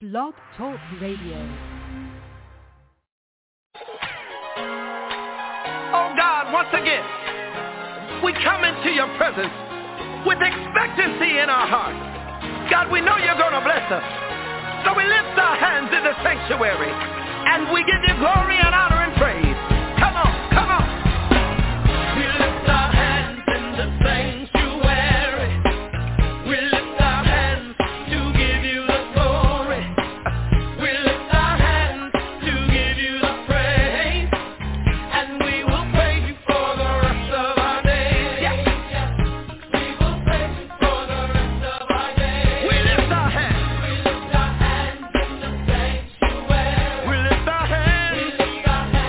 Blog Talk Radio. Oh God, once again, we come into your presence with expectancy in our heart. God, we know you're going to bless us. So we lift our hands in the sanctuary and we give you glory and honor and praise. Come on, come on. We lift our hands in the sanctuary. We lift our hands to give you the glory. We lift our hands to give you the praise. And we will praise you for the rest of our days. Yes. We will praise you for the rest of our days. We lift our hands. We lift our hands in the sanctuary. We lift our hands. We lift our hands.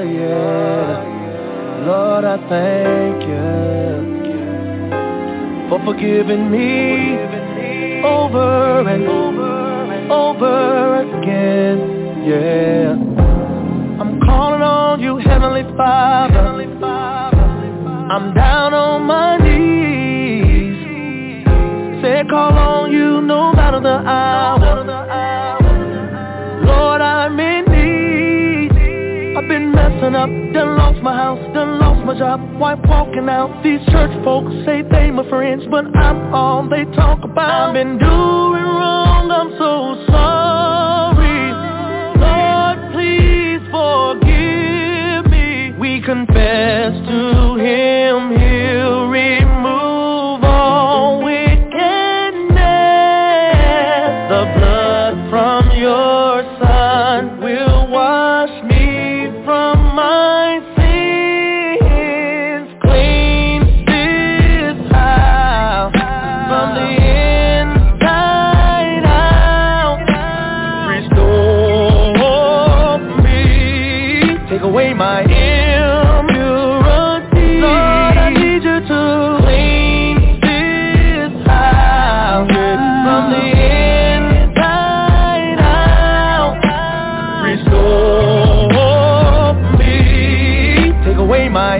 yeah. Lord, I thank you for forgiving me over and over again, yeah. I'm calling on you, Heavenly Father. I'm down on my knees. Said call on you no matter the hour. Lord, I'm in need. I've been messing up, done lost my house, done lost my job. Wife walking out, these church folks say they my friends, but I'm all they talk about. I've been doing wrong, I'm so sorry. Lord, please forgive me. We confess to him, he'll remove all wickedness. The blood from your son will wash me from my sins. Clean this house from the inside out. Restore me. Take away my impurity. Lord, I need you to clean this house from the inside out. Restore me. Take away my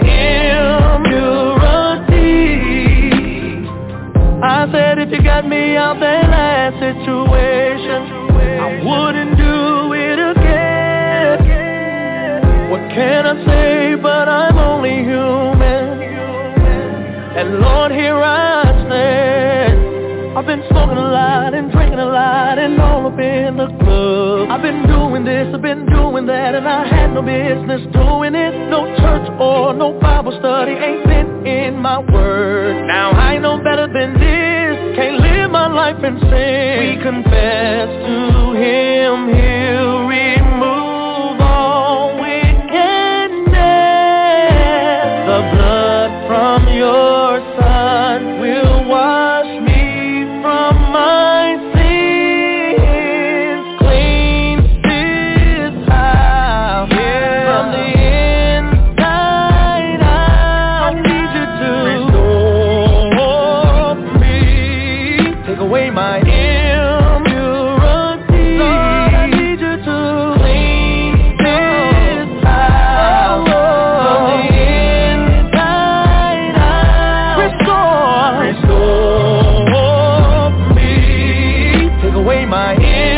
impurity. I said if you got me out that last situation, I wouldn't do it again. What can I say but I'm only human? And Lord, here I stand. I've been smoking a lot and drinking a lot and all up in the club. I've been doing this, I've been doing that, and I had no business doing it. No church or no Bible study, ain't been in my word. Now I know better than this, can't live my life in sin. We confess to him, he'll remove all wickedness. The blood from your son will wash me from my sins. Clean this house from the inside out. I need you to restore me. Take away my impurity. Lord, I need you to clean this house from the inside out. Restore me. Take away my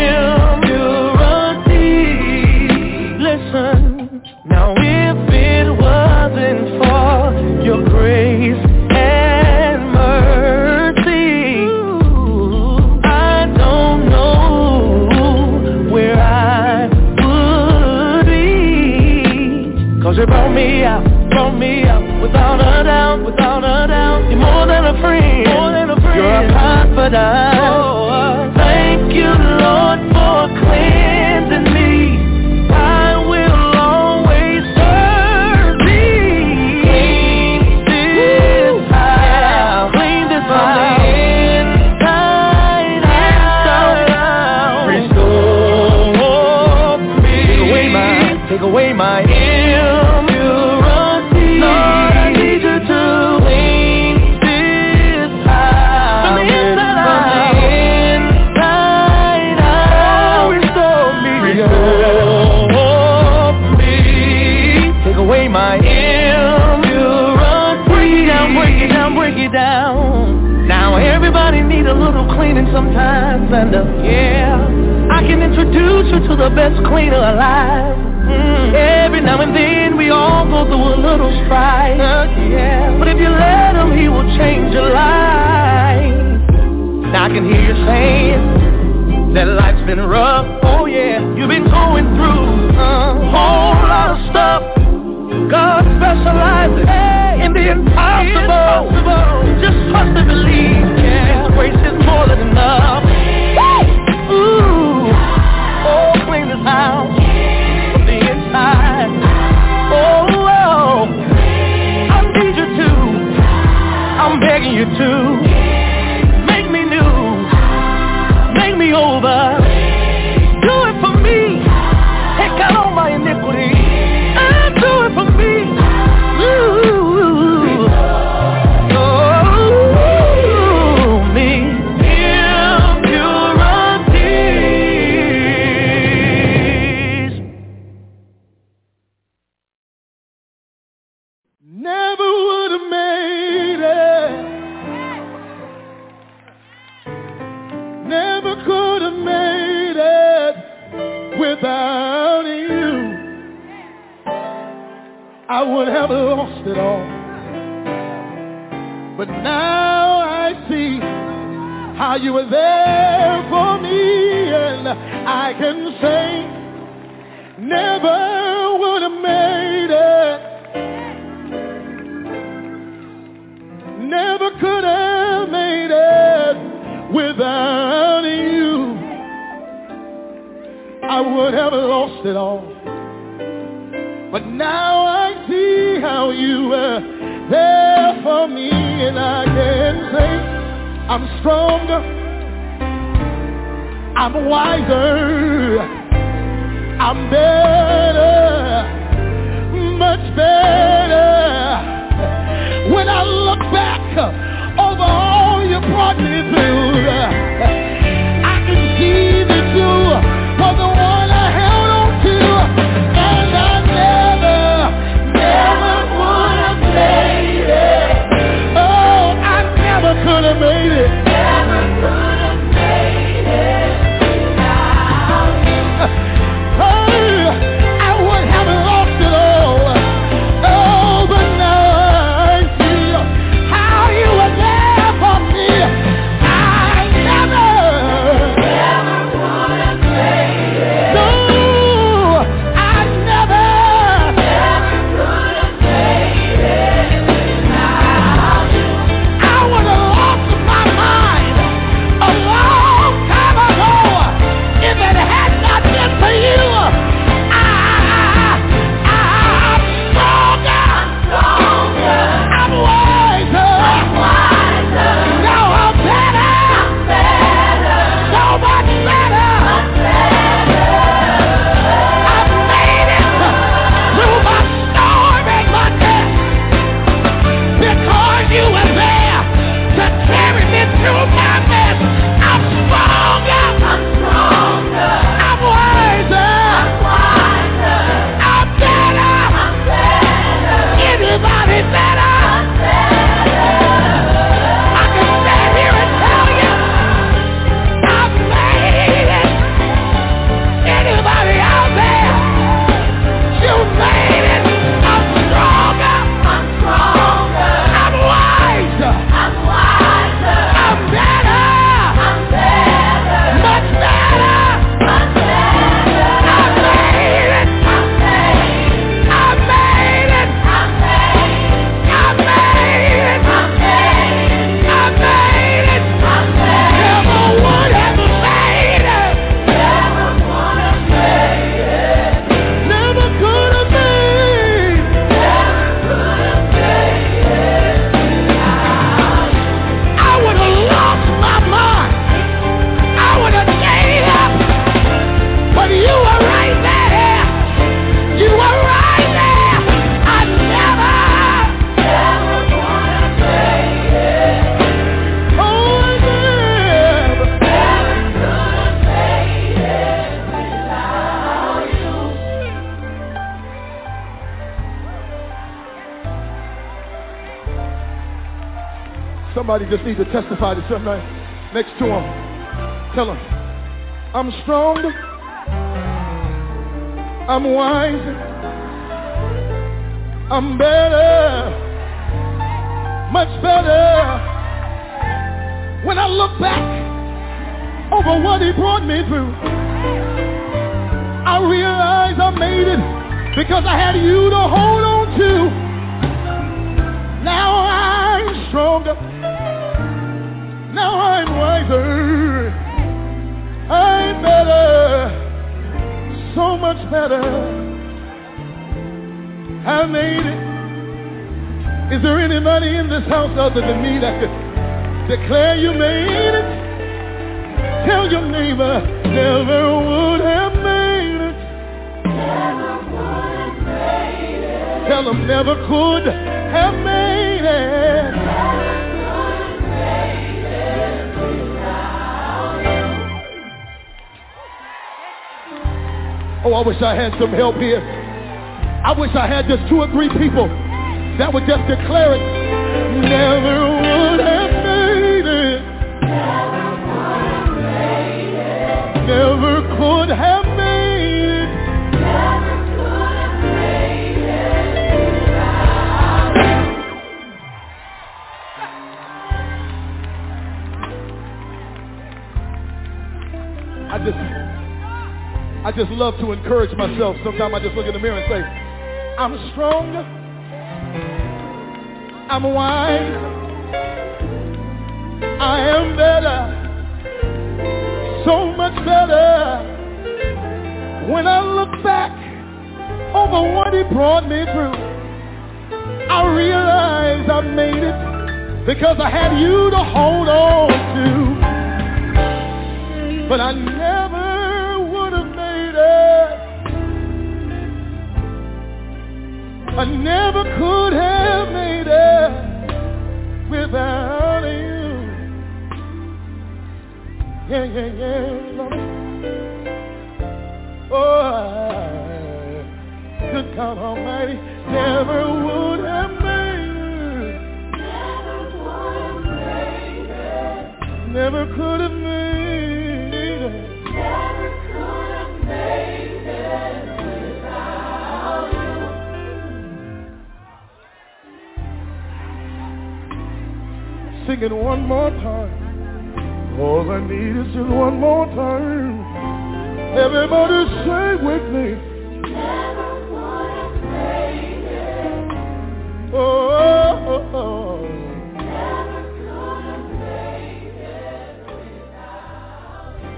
impurity. Listen, now if it wasn't for your grace and mercy, I don't know where I would be. 'Cause you brought me out without a doubt, without a doubt. You're more than a friend, you're a confidant. Thank you, Lord, for cleansing me. I will always serve thee. Clean this house, clean this house from the inside out. Restore me. Take away my impurity. Lord, I need you to clean this house from the inside out. Restore me. Take away my impurity. Break it down. Now everybody need a little cleaning sometimes, and yeah, I can introduce you to the best cleaner alive. Every now and then we all go through a little strife, yeah. But if you let him, he will change your life. Now I can hear you saying that life's been rough, oh yeah. You've been going through a whole lot of stuff. God specializes in the impossible. Just trust and believe, yeah. His grace is more than enough. Ooh, oh, clean this house from the inside. Oh, I need you to, I'm begging you to make me new, make me over. Do it for me, take out all my iniquity and do it without you, I would have lost it all. But now I see how you were there for me, and I can say, never would have made it, never could have made it without you. I would have lost it all. But now I see how you were there for me, and I can say, I'm stronger, I'm wiser, I'm better, much better. When I look back over all you brought me through, I can see that you were the one I held on to, and I never would have made it. Oh, I never could have made it. Never could have made it without you. I would have lost it all. Oh, but now I see how you were there for me. I never would have made it. No, I never could have made it without you. I would have lost my mind a long time ago if it had not been for you. I'm stronger. I'm wiser. Now I'm better. So much better. I've made it through my storm and my death because you were there to carry me through my mess. I'm stronger. I'm wiser. I'm better. Anybody better? I can stand here and tell you I've made it. Anybody out there? You made it. I'm stronger. I'm wiser. I'm better. Much better. I made it. I made it. Never would have made it. Never could have made it. I would have lost my mind. I would have gave up. But you were right there. You were right there. I never would have made it. Oh, I never could have made it without you. Somebody just needs to testify to somebody next to him. Tell him, I'm stronger. I'm wiser. I'm better. Much better. When I look back over what he brought me through, I realize I made it because I had you to hold on to. Now I'm stronger. Now I'm wiser. I'm better. So much better. I made it. Is there anybody in this house other than me that could declare you made it? Tell your neighbor, never would have made it. Tell them never could have made it. Oh, I wish I had some help here. I wish I had just 2 or 3 people that would just declare it. Never would have made it. Never could have made it. I just love to encourage myself. Sometimes I just look in the mirror and say, I'm strong, I'm wise, I am better, so much better. When I look back over what he brought me through, I realize I made it because I had you to hold on to. But I never would have made it. I never could have made it without you. Yeah, yeah, yeah. Oh, good God Almighty, never would have made it. Never could have made it. Never could have made it without you. Sing it one more time. All I need is just one more time. Everybody say with me. Never would have made it. Oh, oh, oh. Never could have made it without you.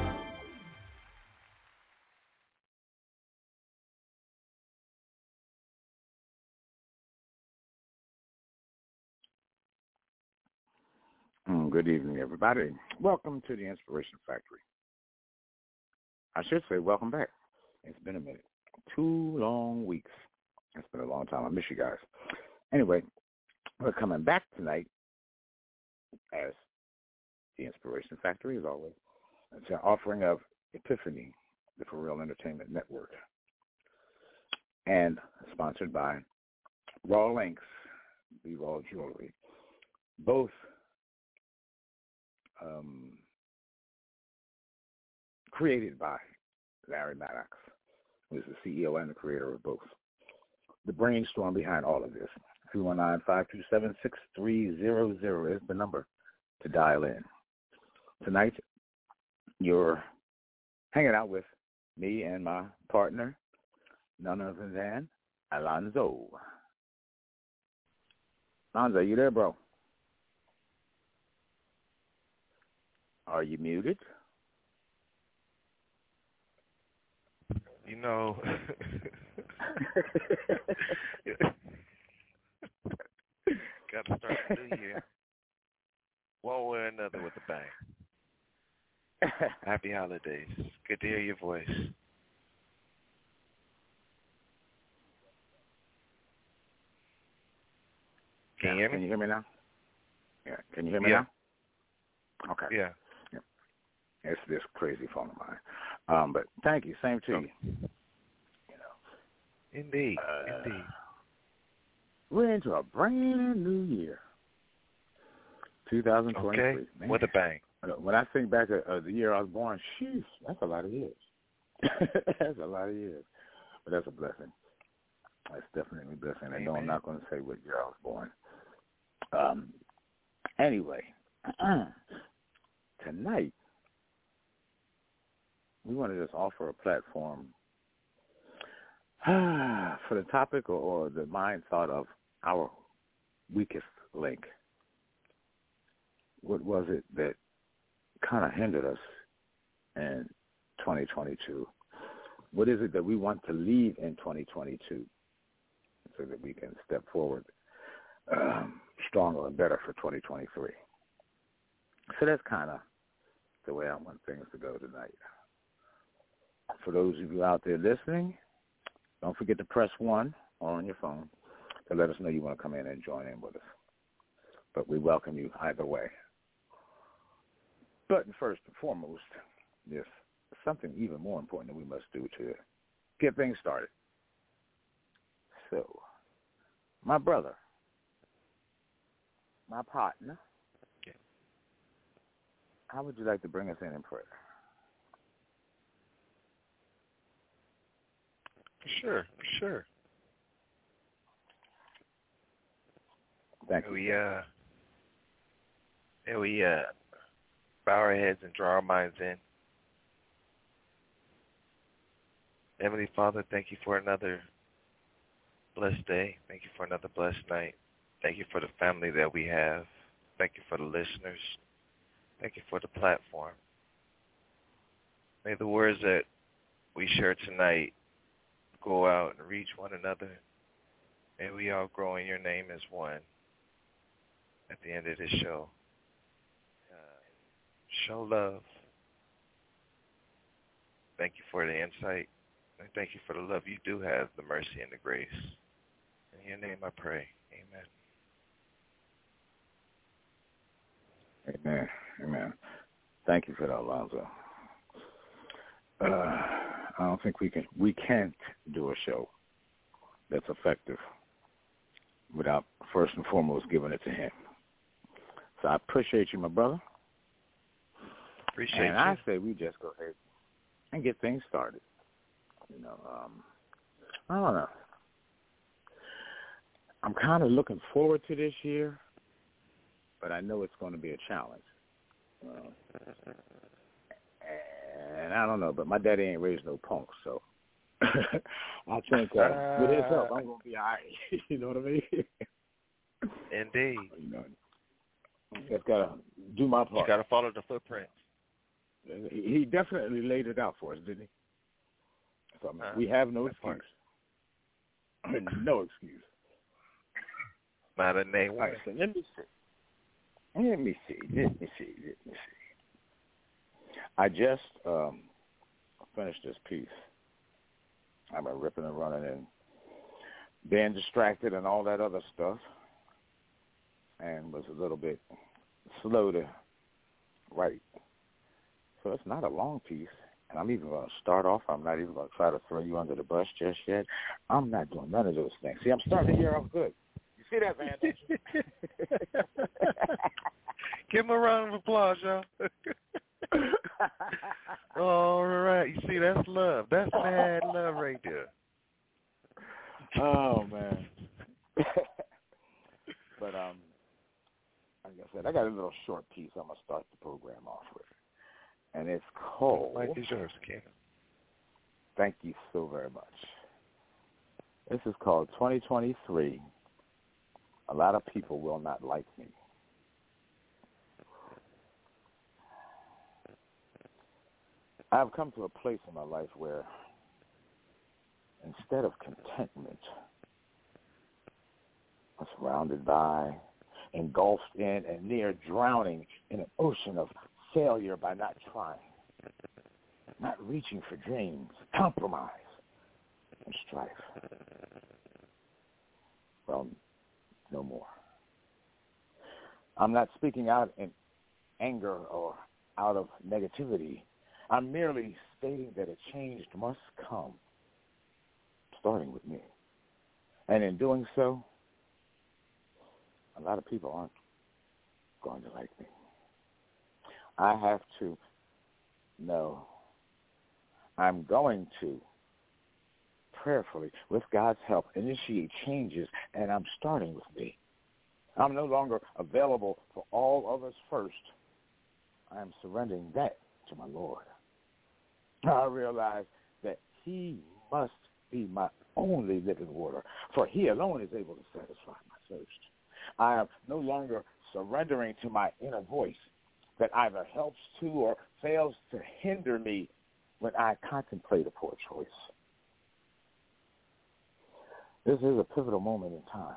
Good evening, everybody. Welcome to the Inspiration Factory. I should say welcome back. It's been a minute. 2 long weeks. It's been a long time. I miss you guys. Anyway, we're coming back tonight as the Inspiration Factory, as always. It's an offering of Epiphany, the For Real Entertainment Network, and sponsored by Raw Links, the Raw Jewelry. Both created by Larry Maddox, who is the CEO and the creator of both. The brainstorm behind all of this, 219-527-6300 is the number to dial in. Tonight, you're hanging out with me and my partner, none other than Alonzo. Alonzo, you there, bro? Are you muted? You know, got to start the new year one way or another with a bang. Happy holidays. Good to hear your voice. Can you hear me? Can you hear me now? Yeah. Can you hear me now? Okay. Yeah. It's this crazy phone of mine. But thank you. Same to you. You know. Indeed. Indeed. We're into a brand new year. 2023. Okay. Man. With a bang. When I think back of the year I was born, sheesh, that's a lot of years. That's a lot of years. But that's a blessing. That's definitely a blessing. Amen. I know I'm not going to say what year I was born. Anyway, tonight, we want to just offer a platform for the topic or the mind thought of our weakest link. What was it that kind of hindered us in 2022? What is it that we want to leave in 2022 so that we can step forward stronger and better for 2023? So that's kind of the way I want things to go tonight. For those of you out there listening, don't forget to press 1 on your phone to let us know you want to come in and join in with us. But we welcome you either way. But first and foremost, there's something even more important that we must do to get things started. So, my brother, my partner, how would you like to bring us in prayer? Sure. Thank you. We bow our heads and draw our minds in. Heavenly Father, thank you for another blessed day. Thank you for another blessed night. Thank you for the family that we have. Thank you for the listeners. Thank you for the platform. May the words that we share tonight go out and reach one another. May we all grow in your name as one at the end of this show. Show love. Thank you for the insight. And thank you for the love you do have, the mercy and the grace. In your name I pray. Amen. Amen. Amen. Thank you for that, Alonzo. I don't think we can't do a show that's effective without first and foremost giving it to him. So I appreciate you, my brother. Appreciate you. And I say we just go ahead and get things started. You know, I don't know. I'm kind of looking forward to this year, but I know it's going to be a challenge. And I don't know, but my daddy ain't raised no punks, so I think with his help, I'm going to be all right. You know what I mean? Indeed. You know, just got to do my part. You got to follow the footprints. He definitely laid it out for us, didn't he? So, we have no excuse. No excuse. Not a name. All right, so let me see. I just finished this piece. I've been ripping and running and being distracted and all that other stuff, and was a little bit slow to write. So it's not a long piece, and I'm even going to start off. I'm not even going to try to throw you under the bus just yet. I'm not doing none of those things. See, I'm starting the year off good. You see that, man, don't you? Give him a round of applause, y'all. All right. You see, that's love. That's mad love right there. Oh, man. But, like I said, I got a little short piece I'm going to start the program off with. And it's called... Mike is yours, Ken. Thank you so very much. This is called 2023. A lot of people will not like me. I've come to a place in my life where instead of contentment, I'm surrounded by, engulfed in, and near drowning in an ocean of failure by not trying, not reaching for dreams, compromise, and strife. Well, no more. I'm not speaking out in anger or out of negativity. I'm merely stating that a change must come, starting with me. And in doing so, a lot of people aren't going to like me. I have to know I'm going to prayerfully, with God's help, initiate changes, and I'm starting with me. I'm no longer available for all others first. I am surrendering that to my Lord. I realize that he must be my only living water, for he alone is able to satisfy my thirst. I am no longer surrendering to my inner voice that either helps to or fails to hinder me when I contemplate a poor choice. This is a pivotal moment in time,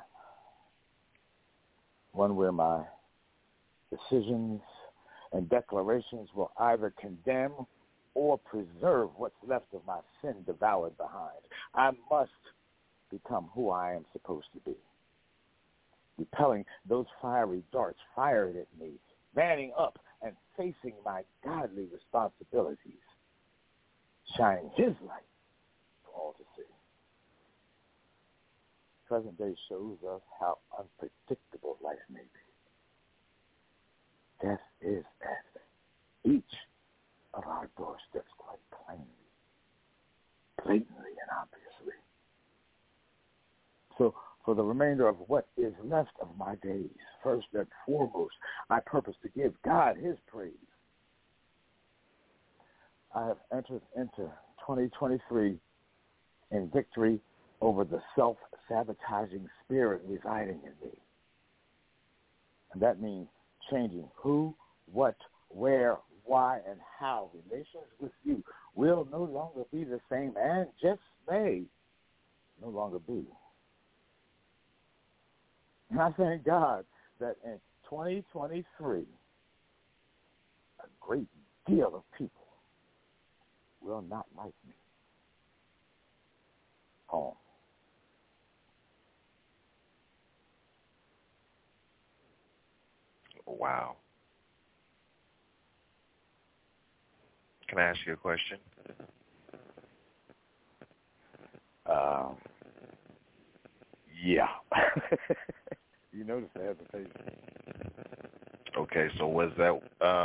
one where my decisions and declarations will either condemn or preserve what's left of my sin devoured behind. I must become who I am supposed to be, repelling those fiery darts fired at me, manning up and facing my godly responsibilities, shining his light for all to see. Present day shows us how unpredictable life may be. Death is at each of our doorsteps quite plainly, blatantly and obviously. So for the remainder of what is left of my days, first and foremost, I purpose to give God his praise. I have entered into 2023 in victory over the self-sabotaging spirit residing in me. And that means changing who, what, where, why, and how relations with you will no longer be the same and just may no longer be. And I thank God that in 2023, a great deal of people will not like me. Home. Wow. Can I ask you a question? Yeah. You notice the hesitation. Okay, so was that,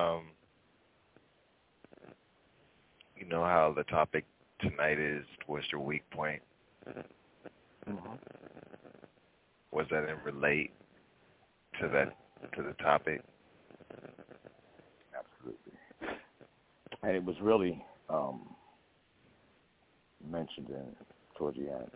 you know how the topic tonight is, what's your weak point? Mm-hmm. Was that in relate to the topic? Absolutely. And it was really mentioned towards the end.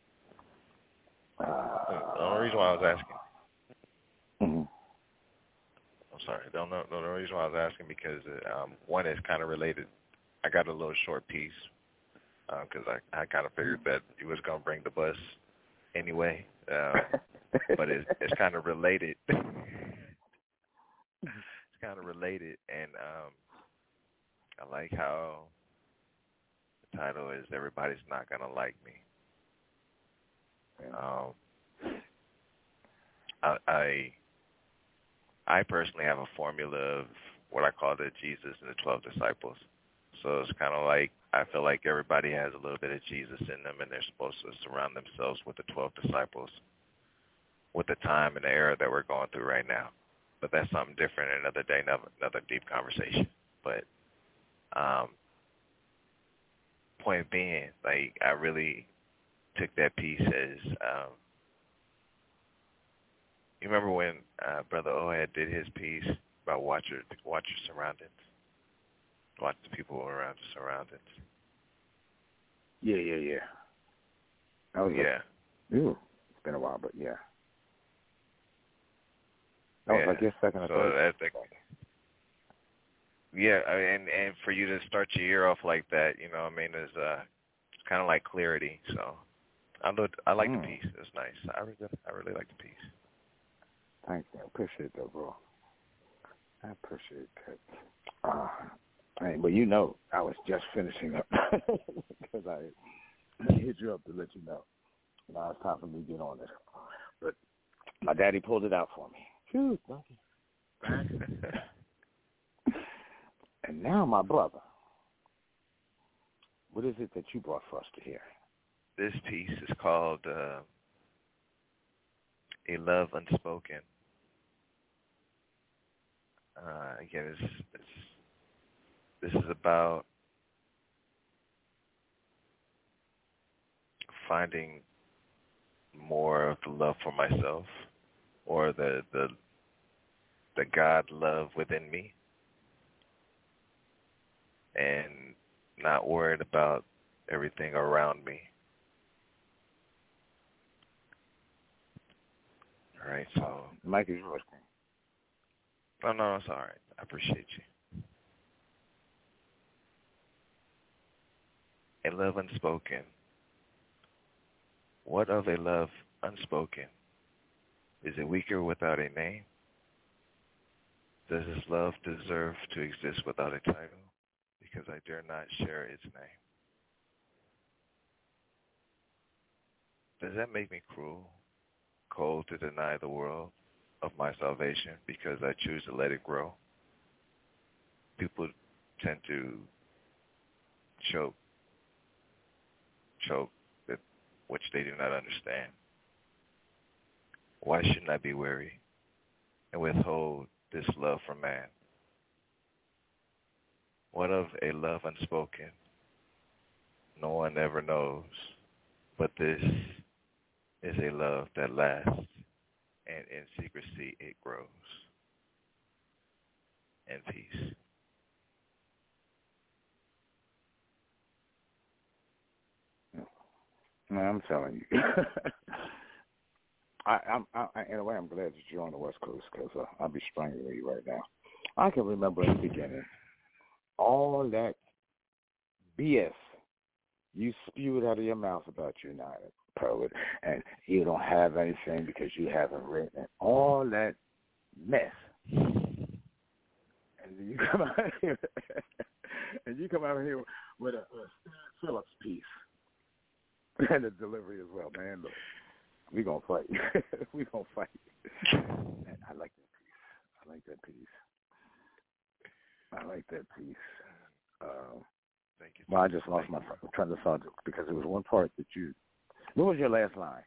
The only reason why I was asking. Mm-hmm. I'm sorry. The only reason why I was asking because one is kind of related. I got a little short piece because I kind of figured that you was gonna bring the bus anyway, but it's kind of related. It's kind of related, and I like how the title is "Everybody's Not Gonna Like Me." I personally have a formula of what I call the Jesus and the 12 disciples. So it's kind of like I feel like everybody has a little bit of Jesus in them, and they're supposed to surround themselves with the 12 disciples with the time and the era that we're going through right now. But that's something different another day, another deep conversation. But point being, like, I really took that piece as you remember when Brother Ohad did his piece about watch your surroundings, watch the people around your surroundings. Yeah. Oh yeah. Ooh, it's been a while, but yeah. That was like your second or third. Yeah, and for you to start your year off like that, you know what I mean, is it's kind of like clarity. So I like the piece. It's nice. I really like the piece. Thank you. I appreciate that, bro. I appreciate that. Well, you know, I was just finishing up because I hit you up to let you know. Now it's time for me to get on it. But my daddy pulled it out for me. Phew, thank you. And now, my brother, what is it that you brought for us to hear? This piece is called A Love Unspoken. Again, this is about finding more of the love for myself, or the God love within me, and not worried about everything around me. All right, so Mike is yours. No, it's all right. I appreciate you. A love unspoken. What of a love unspoken? Is it weaker without a name? Does this love deserve to exist without a title? Because I dare not share its name. Does that make me cruel, cold to deny the world of my salvation because I choose to let it grow? People tend to choke that which they do not understand. Why shouldn't I be weary and withhold this love from man? What of a love unspoken? No one ever knows, but this is a love that lasts, and in secrecy it grows. And peace. Man, I'm telling you. In a way, I'm glad that you're on the West Coast because I'll be strangling you right now. I can remember in the beginning all that BS you spewed out of your mouth about you're not a poet and you don't have anything because you haven't written it. All that mess. And you come out here with a Phillips piece and a delivery as well, man. Look, we gonna fight. We gonna fight. Man, I like that piece. Thank you. Well, I just lost my train of thought because it was one part that you. What was your last line?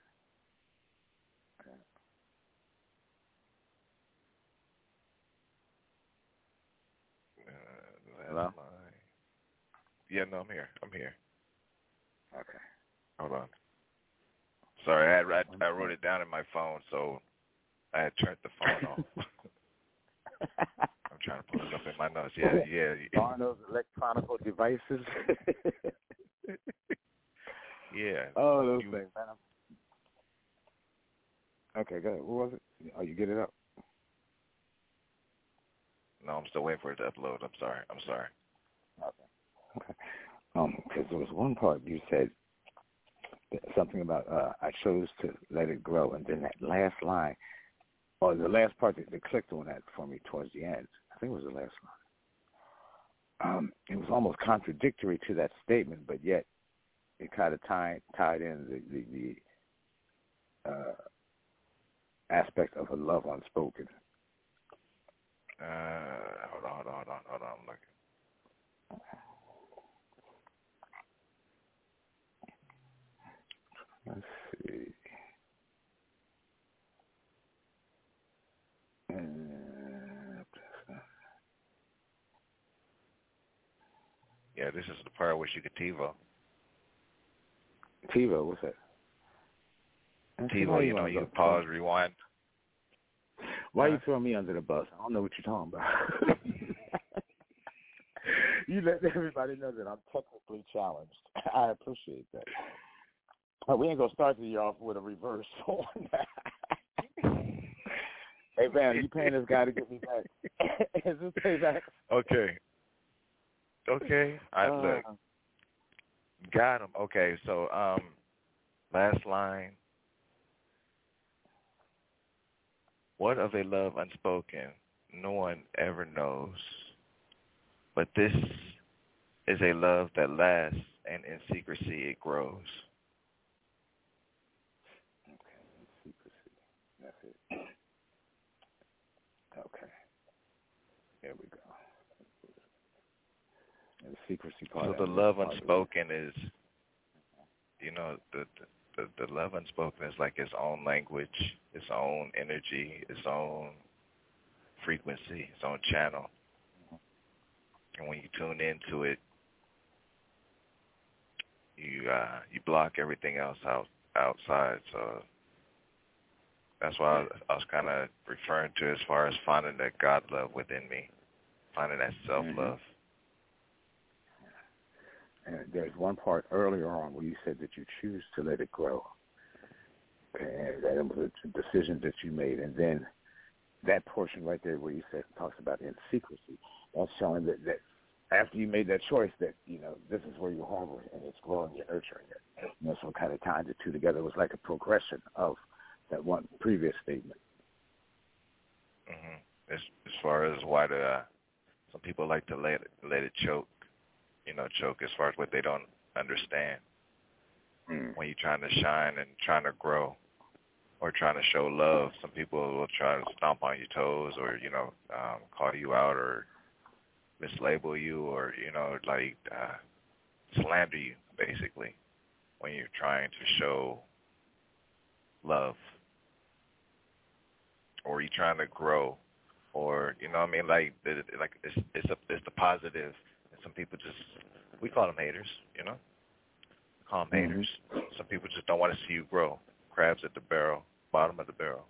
Hello? Line. Yeah, no, I'm here. Okay. Hold on. Sorry, I wrote it down in my phone, so I had turned the phone off. I'm trying to pull it up in my notes. Yeah. On those electronic devices. Yeah. Oh, those things, man. Okay, go ahead. What was it? Oh, you get it up? No, I'm still waiting for it to upload. I'm sorry. Okay. Because there was one part you said something about I chose to let it grow, and then that last line, or the last part that clicked on that for me towards the end, I think it was the last line. It was almost contradictory to that statement, but yet it kind of tied in the aspect of a love unspoken. Hold on. I'm looking. Let's see. Yeah, this is the part where she could TiVo. TiVo, what's that? TiVo, you pause, rewind. Why are you throwing me under the bus? I don't know what you're talking about. You let everybody know that I'm technically challenged. I appreciate that. We ain't going to start the year off with a reverse on that. Hey, man, you paying this guy to get me back? Is this payback? Okay. Look. Got him. Okay, so last line. What of a love unspoken no one ever knows, but this is a love that lasts, and in secrecy it grows. Okay, in secrecy. That's it. Okay. Here we go. And the secrecy part. So the love unspoken is, the love unspoken is like its own language, its own energy, its own frequency, its own channel. And when you tune into it, you block everything else outside. So that's why I was kind of referring to as far as finding that God love within me, finding that self-love. And there's one part earlier on where you said that you choose to let it grow. And that it was a decision that you made. And then that portion right there where you said talks about in secrecy, that's showing that after you made that choice that, this is where you harbor it and it's growing, you're nurturing it. So kind of tying the two together. It was like a progression of that one previous statement. Mm-hmm. As far as why some people like to let it choke, choke as far as what they don't understand. When you're trying to shine and trying to grow or trying to show love, some people will try to stomp on your toes or, call you out or mislabel you or, slander you, basically, when you're trying to show love or you're trying to grow or, it's the positive. And some people we call them haters, Call them haters. Some people just don't want to see you grow. Crabs at the bottom of the barrel.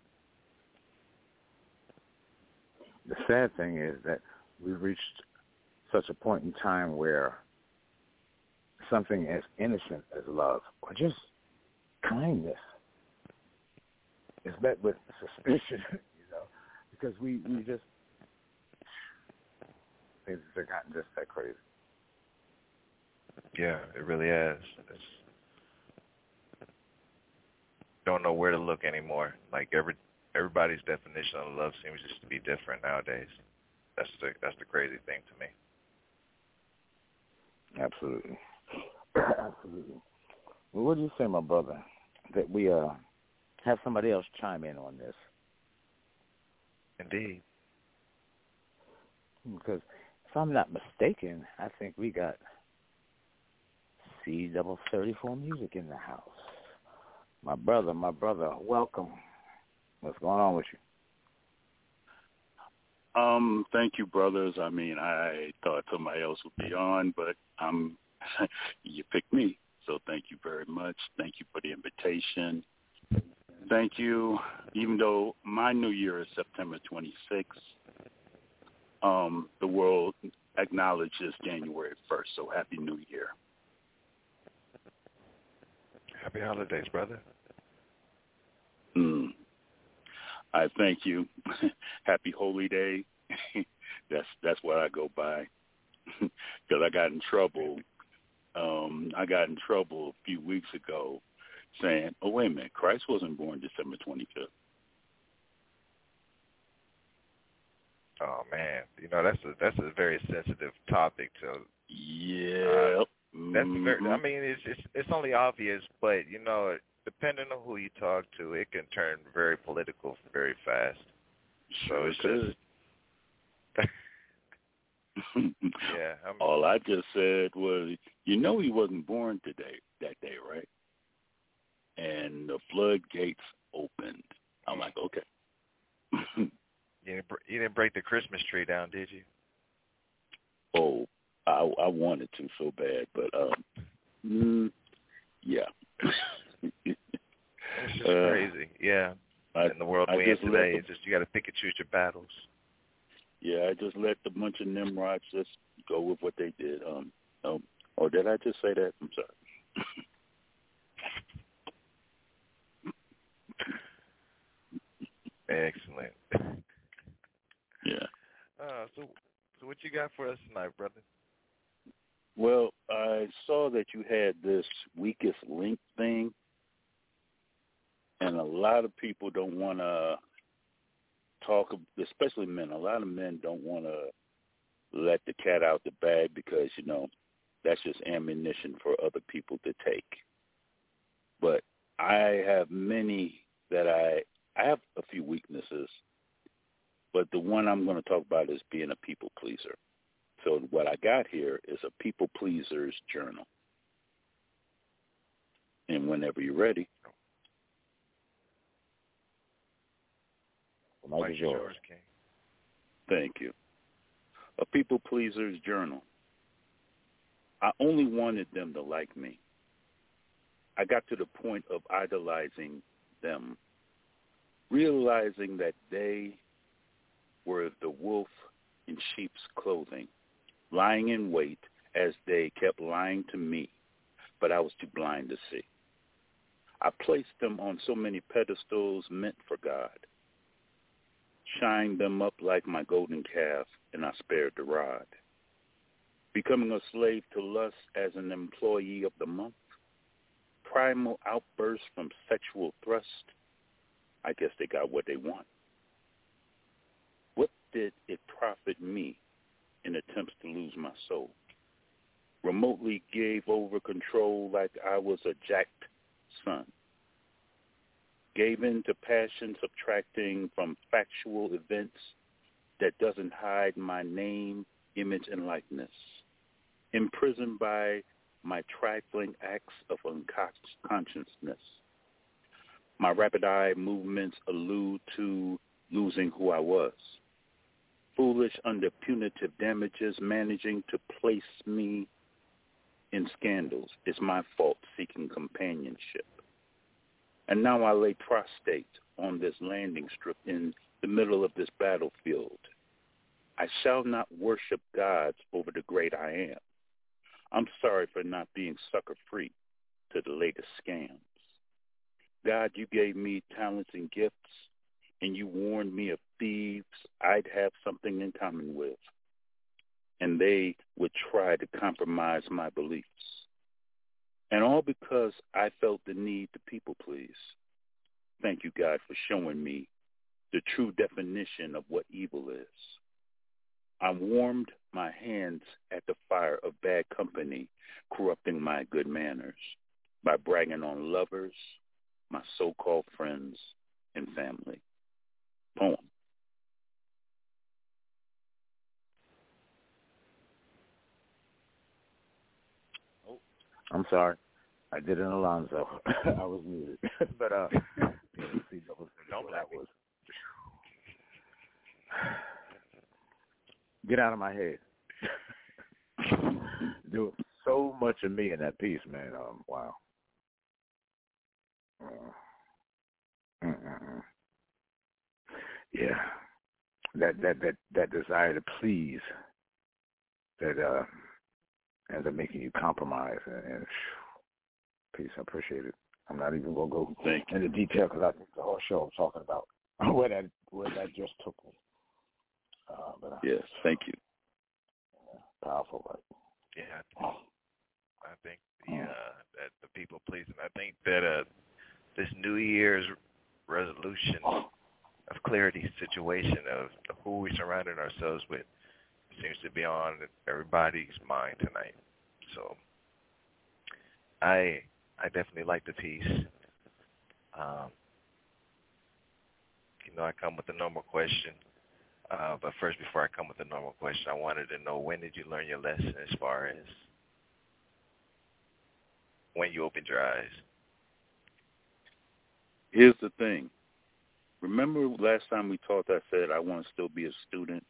The sad thing is that we've reached such a point in time where something as innocent as love, or just kindness is met with suspicion, because we just, things have gotten just that crazy. Yeah, it really has. Don't know where to look anymore. Like everybody's definition of love seems just to be different nowadays. That's the crazy thing to me. Absolutely. Absolutely. Well, what do you say, my brother, that we have somebody else chime in on this? Indeed. Because if I'm not mistaken, I think we got C34 Music in the house. My brother, welcome. What's going on with you? Thank you, brothers. I mean, I thought somebody else would be on, but you picked me. So thank you very much. Thank you for the invitation. Thank you. Even though my new year is September 26th, the world acknowledges January 1st. So Happy New Year. Happy holidays, brother. I thank you. Happy Holy Day. That's what I go by. Because I got in trouble. I got in trouble a few weeks ago saying, "Oh, wait a minute, Christ wasn't born December 25th." Oh man, that's a very sensitive topic. So yeah, that's very. I mean, it's only obvious, but depending on who you talk to, it can turn very political very fast. So it's just. Yeah. All I just said was, he wasn't born that day, right? And the floodgates opened. I'm like, okay. You didn't break the Christmas tree down, did you? Oh, I wanted to so bad, but yeah. It's just crazy. Yeah. In the world we in today, it's just you got to pick and choose your battles. Yeah, I just let a bunch of Nimrods just go with what they did. Or did I just say that? I'm sorry. Excellent. Yeah. So what you got for us tonight, brother? Well, I saw that you had this weakest link thing, and a lot of people don't want to talk, especially men. A lot of men don't want to let the cat out the bag because, that's just ammunition for other people to take. But I have many that I have a few weaknesses, but the one I'm going to talk about is being a people pleaser. So what I got here is a people pleaser's journal. And whenever you're ready. Mike is yours, King. Thank you. A people pleaser's journal. I only wanted them to like me. I got to the point of idolizing them, realizing that they were the wolf in sheep's clothing, lying in wait as they kept lying to me, but I was too blind to see. I placed them on so many pedestals meant for God, shined them up like my golden calf, and I spared the rod. Becoming a slave to lust as an employee of the month, primal outbursts from sexual thrust, I guess they got what they want. What did it profit me in attempts to lose my soul? Remotely gave over control like I was a jacked son. Gave in to passion subtracting from factual events that doesn't hide my name, image, and likeness. Imprisoned by my trifling acts of unconsciousness. My rapid-eye movements allude to losing who I was. Foolish under punitive damages, managing to place me in scandals. It's my fault seeking companionship. And now I lay prostrate on this landing strip in the middle of this battlefield. I shall not worship gods over the great I am. I'm sorry for not being sucker-free to the latest scams. God, you gave me talents and gifts, and you warned me of thieves I'd have something in common with, and they would try to compromise my beliefs. And all because I felt the need to people please. Thank you, God, for showing me the true definition of what evil is. I warmed my hands at the fire of bad company, corrupting my good manners by bragging on lovers, my so-called friends, and family. Poem. I'm sorry. I did an Alonzo. I was muted. But, see, that was what I was. Get out of my head. There so much of me in that piece, man. Wow. Yeah. That desire to please, that ends up making you compromise, and peace. I appreciate it. I'm not even gonna go into detail because I think the whole show I'm talking about where that just took me. Yes, thank you. Powerful, right? Yeah, I think that the people pleasing. I think that this New Year's resolution of clarity situation of who we surrounded ourselves with seems to be on everybody's mind tonight. So I definitely like the piece. I come with a normal question. But first, before I come with a normal question, I wanted to know, when did you learn your lesson as far as when you opened your eyes? Here's the thing. Remember last time we talked, I said I want to still be a student?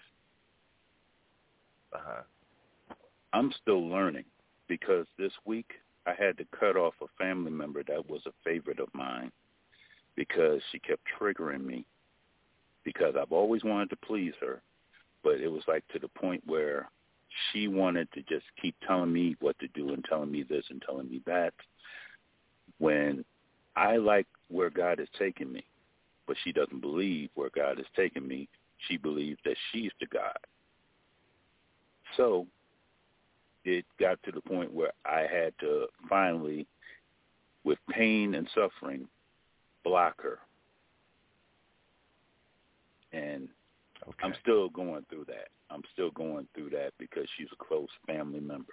Uh-huh. I'm still learning, because this week I had to cut off a family member that was a favorite of mine because she kept triggering me, because I've always wanted to please her, but it was like to the point where she wanted to just keep telling me what to do and telling me this and telling me that, when I like where God has taken me, but she doesn't believe where God has taken me. She believes that she's the God. So it got to the point where I had to finally, with pain and suffering, block her. And okay. I'm still going through that. Because she's a close family member.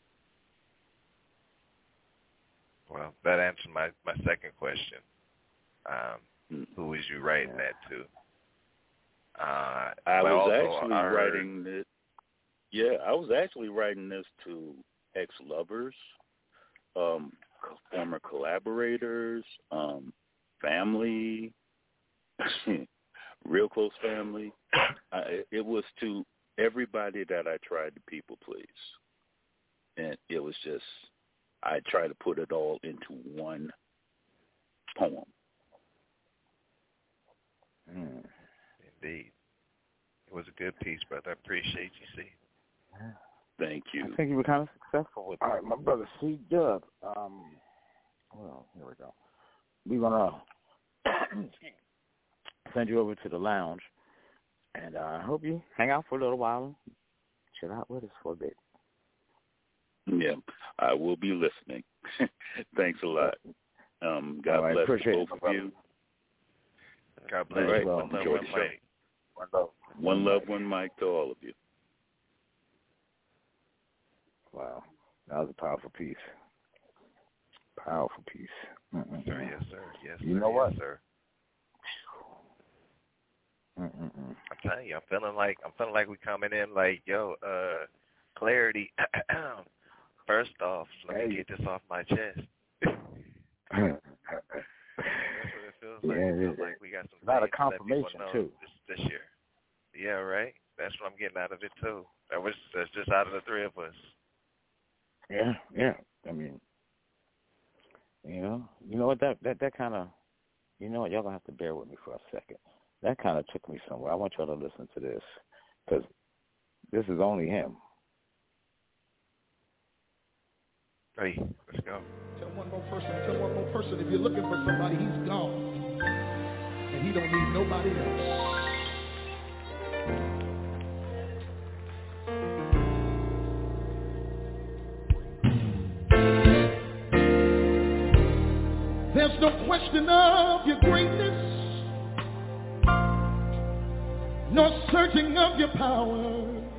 Well, that answered my second question. Who was you writing that to? I was actually writing this to ex-lovers, former collaborators, family, real close family. It was to everybody that I tried to people please. And it was just, I tried to put it all into one poem. Indeed. It was a good piece, brother. I appreciate you, C. Thank you. I think you were kind of successful with it. All right, my brother C. Dub. Well, here we go. We're going to send you over to the lounge, and I hope you hang out for a little while and chill out with us for a bit. Yeah, I will be listening. Thanks a lot. God bless both of you. God bless. Right. One love, one mic. One love, one mic to all of you. Wow. That was a powerful piece. Powerful piece. Sir, yes, sir. Yes, sir. You know what? Yes, sir. I'm telling you, I'm feeling like we coming in like, yo, clarity. First off, let me get this off my chest. That's what it feels like. Yeah, it feels like we got some a lot of things to let confirmation people know too this year. Yeah, right. That's what I'm getting out of it too. That's just out of the three of us. Yeah. I mean, you know what, that kind of, you know what, y'all gonna have to bear with me for a second. That kind of took me somewhere. I want y'all to listen to this, because this is only him. Hey, let's go. one more person. Tell one more person, if you're looking for somebody, he's gone. And he don't need nobody else. There's no question of your greatness, no searching of your power.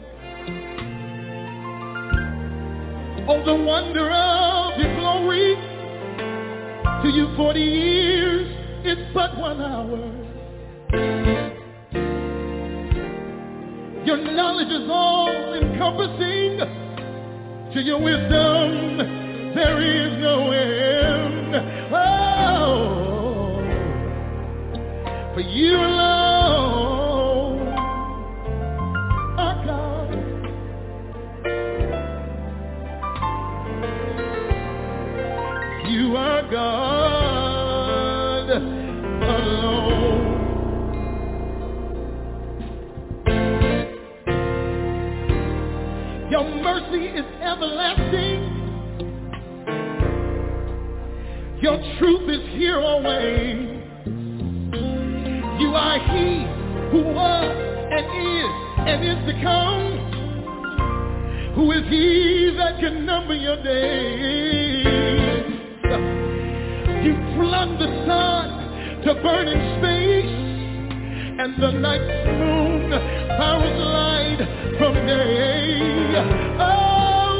Oh, the wonder of your glory. To you 40 years, it's but 1 hour. Your knowledge is all encompassing. To your wisdom, there is no end. Oh, for you alone are God. You are God alone. Your mercy is everlasting. Your truth is here always. You are he who was and is to come. Who is he that can number your days? You flung the sun to burn in space, and the night's moon borrows light from day. Oh,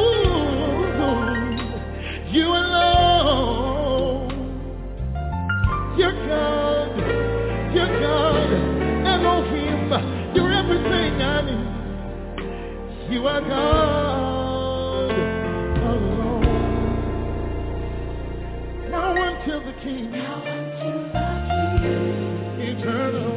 you alone. You're God, Elohim, you're everything I need. You are God alone. Now unto the King, eternal,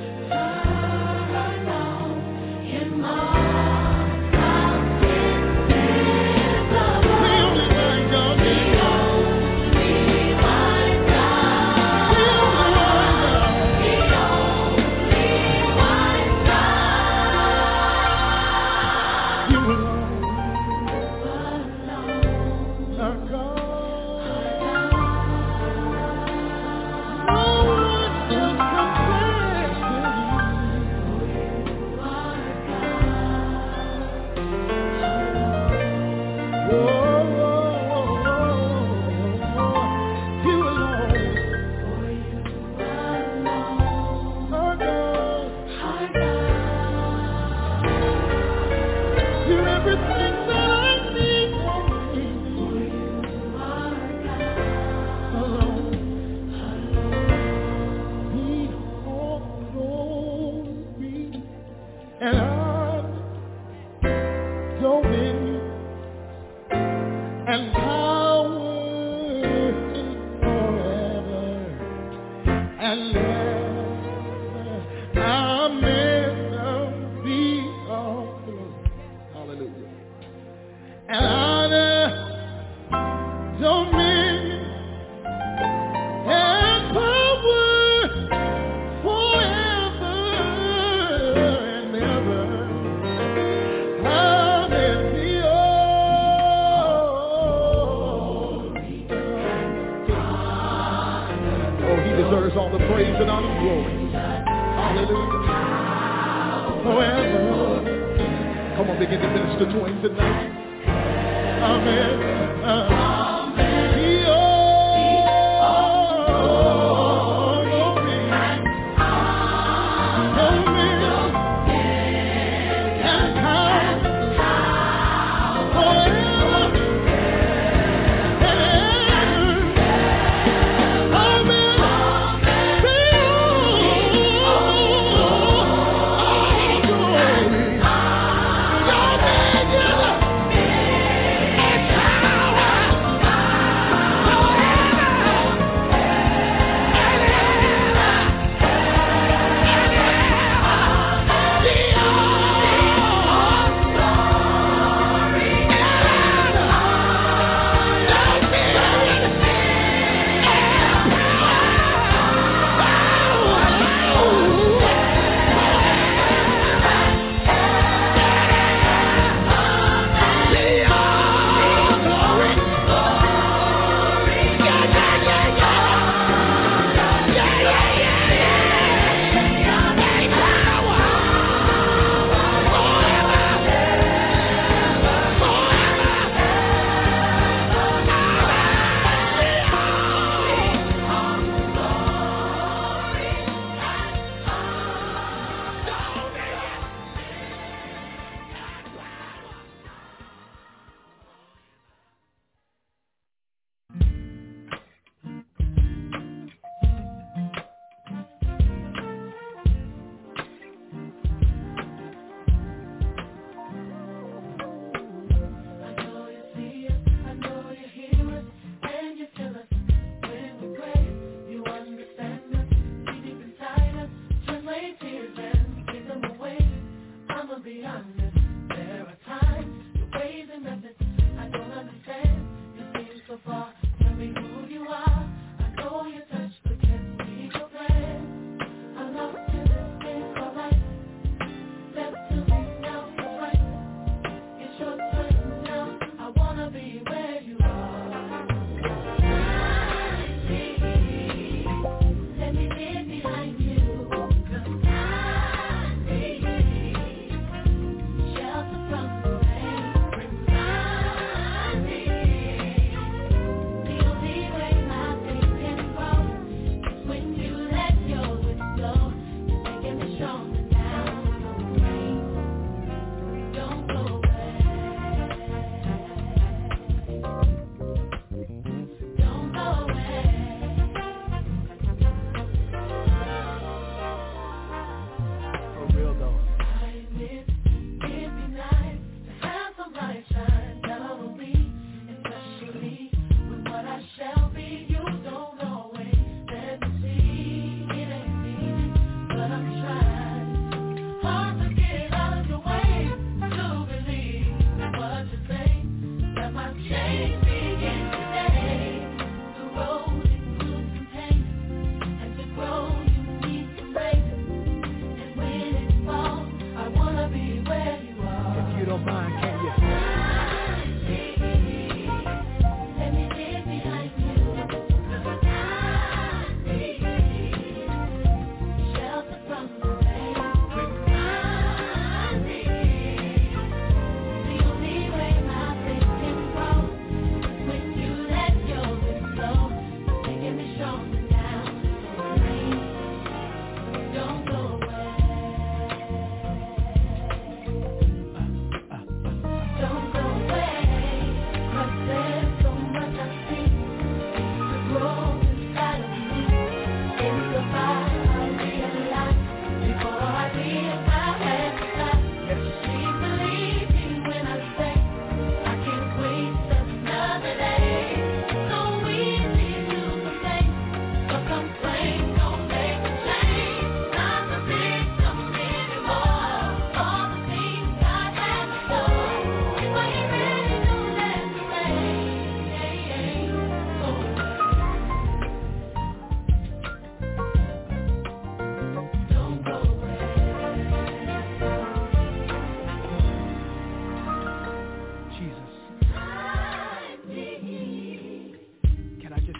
all the praise and honor and glory. Hallelujah. Forever. Come on, begin to minister to him tonight. Amen.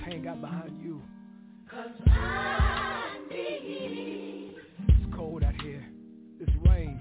hang out behind you. 'Cause I need. It's cold out here. It's rain.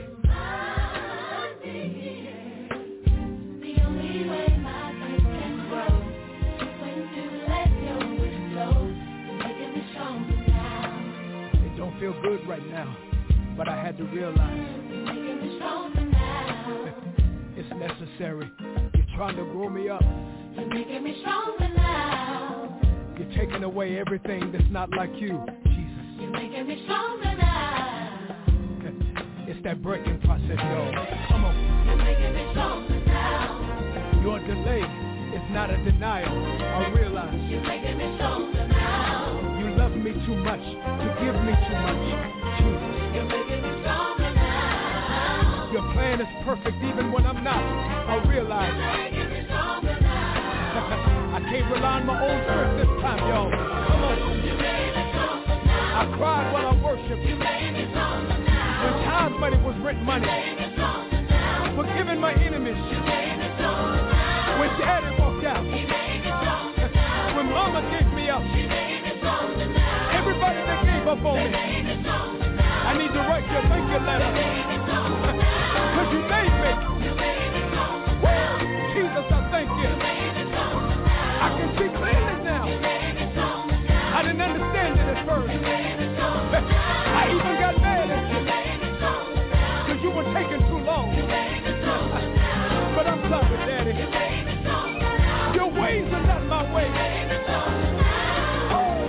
I need. The only way my faith can grow is when you let your wind blow. You're making me stronger now. It don't feel good right now, but I had to realize. You're making me stronger now. It's necessary. You're trying to grow me up. You're making me stronger now. You're taking away everything that's not like you, Jesus. You're making me stronger now. It's that breaking process, y'all. Come on. You're making me stronger now. Your delay is not a denial. I realize. You're making me stronger now. You love me too much to give me too much, Jesus. You're making me stronger now. Your plan is perfect even when I'm not. I realize. You're making me stronger now. I can't rely on my own strength this time, y'all. Come on. You made me stronger now. I cried while I worshiped. You made me stronger now. When tithe money was rent money. You made me stronger now. Forgiving my enemies. You made me stronger now. When daddy walked out. You made me stronger now. When mama gave me up. You made me stronger now. Everybody that gave up on You me. made me stronger now. I need to write your thank you letter. You made me stronger now. 'Cause you made me. You made me stronger now. Jesus, I thank you. You made me stronger now. I can see clearly now. You made me stronger now. I didn't understand it at first. You made me stronger now. I even got mad at You you. made me stronger now. 'Cause you were taking too long. You made me stronger now. But I'm sorry, Daddy. You made me stronger now. Your ways are not my You ways. made me stronger now. Oh.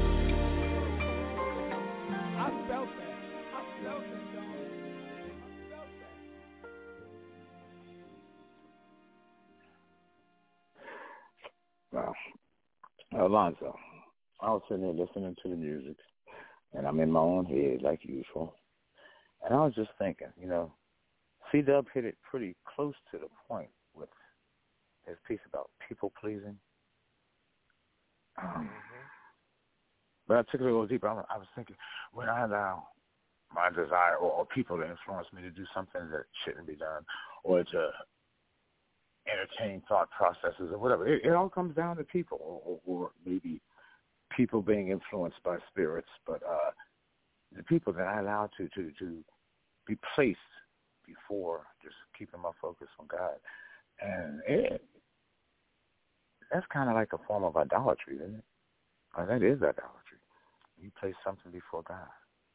I felt that. I felt that, dog. I felt that. Wow. Alonzo, I was sitting there listening to the music, and I'm in my own head like usual. And I was just thinking, you know, C-Dub hit it pretty close to the point with his piece about people-pleasing. But I took it a little deeper. I was thinking, when I allow my desire or people to influence me to do something that shouldn't be done, or to entertain thought processes or whatever, it all comes down to people, or maybe people being influenced by spirits, but the people that I allow to be placed before just keeping my focus on God. And that's kind of like a form of idolatry, isn't it? Or that is idolatry. You place something before God.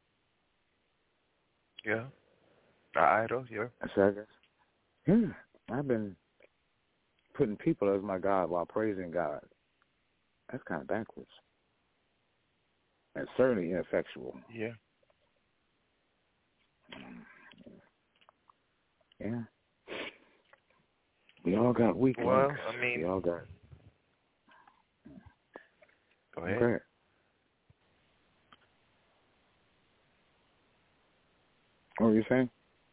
Yeah. The idol, yeah. So I guess, yeah, I've been putting people as my God while praising God. That's kind of backwards. And certainly ineffectual. Yeah. Yeah. We all got weak Well, links. I mean, we all got. Go ahead. Okay. What were you saying?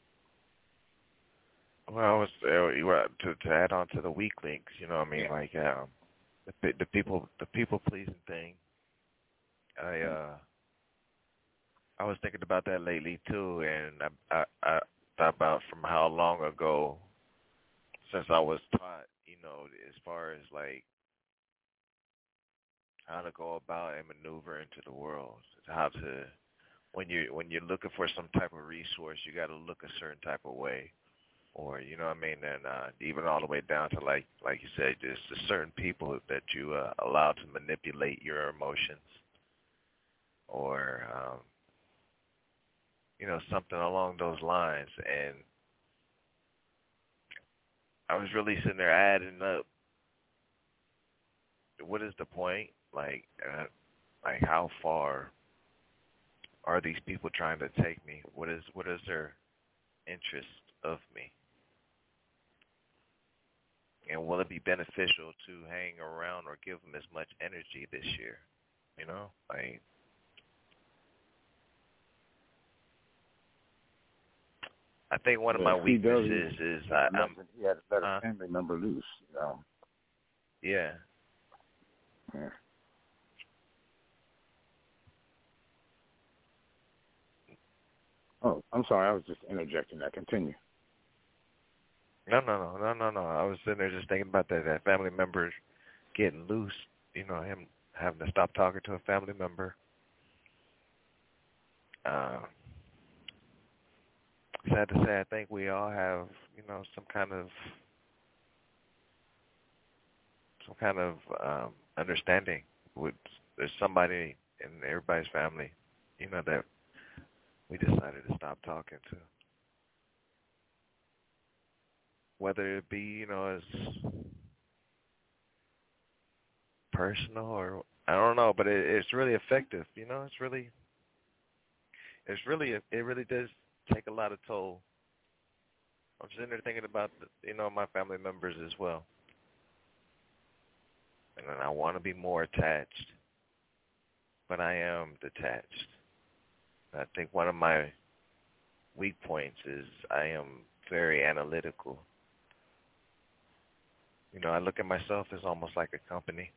Well, I was to add on to the weak links. You know what I mean? Like the people pleasing thing. I was thinking about that lately too, and I thought about from how long ago since I was taught, you know, as far as like how to go about and maneuver into the world, how to when you're looking for some type of resource, you got to look a certain type of way, or you know what I mean, and even all the way down to like you said, just certain people that you allow to manipulate your emotions, or you know, something along those lines. And I was really sitting there adding up, what is the point? Like how far are these people trying to take me? What is their interest of me? And will it be beneficial to hang around or give them as much energy this year? You know, like, I think one of my weaknesses is he had to let a family member loose. You know? Yeah. Yeah. Oh, I'm sorry. I was just interjecting that. Continue. No. I was sitting there just thinking about that family member getting loose, him having to stop talking to a family member. Sad to say, I think we all have, some kind of understanding. There's somebody in everybody's family, that we decided to stop talking to. Whether it be, as personal or I don't know, but it's really effective. It really does take a lot of toll. I'm sitting there thinking about my family members as well, and I want to be more attached, but I am detached. I think one of my weak points is I am very analytical. I look at myself as almost like a company.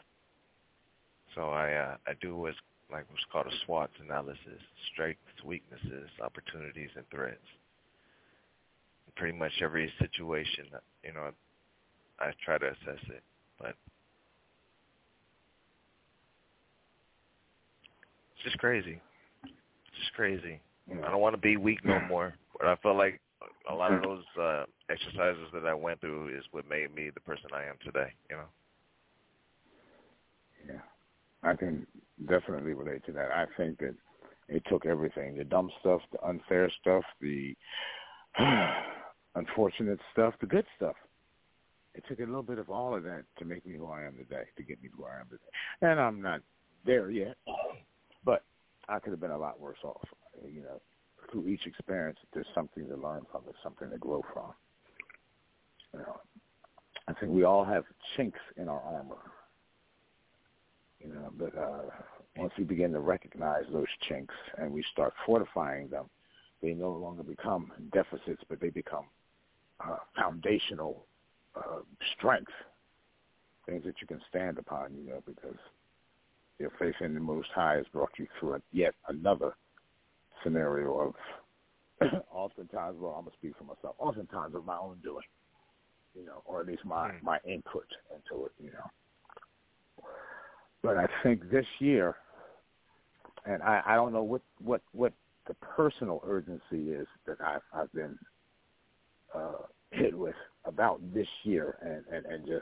So I do what's called a SWOT analysis: strengths, weaknesses, opportunities, and threats. In pretty much every situation, I try to assess it, but it's just crazy. It's just crazy. I don't want to be weak no more, but I feel like a lot of those exercises that I went through is what made me the person I am today, Yeah, I can definitely relate to that. I think that it took everything, the dumb stuff, the unfair stuff, the unfortunate stuff, the good stuff. It took a little bit of all of that to make me who I am today, to get me to where I am today. And I'm not there yet, but I could have been a lot worse off. Through each experience, there's something to learn from, there's something to grow from. I think we all have chinks in our armor. But once we begin to recognize those chinks and we start fortifying them, they no longer become deficits, but they become foundational strength, things that you can stand upon, because your faith in the Most High has brought you through yet another scenario of oftentimes, well, I'm going to speak for myself, oftentimes of my own doing, or at least my input into it, But I think this year, and I don't know what the personal urgency is that I've been hit with about this year, and just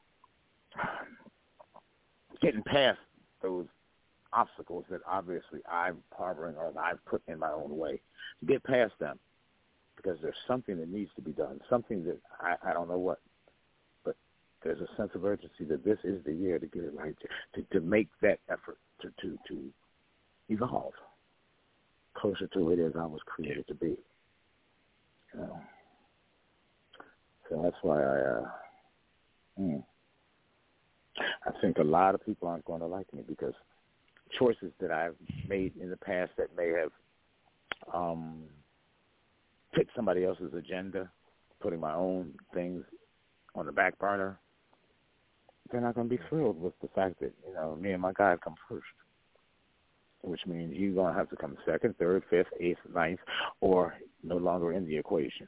getting past those obstacles that obviously I'm harboring or that I've put in my own way, to get past them, because there's something that needs to be done, something that I don't know what, but there's a sense of urgency that this is the year to get it right, to make that effort to evolve closer to what it is I was created to be. So that's why I think a lot of people aren't going to like me, because choices that I've made in the past that may have fit somebody else's agenda, putting my own things on the back burner, they're not going to be thrilled with the fact that, me and my God come first, which means you're going to have to come second, third, fifth, eighth, ninth, or no longer in the equation.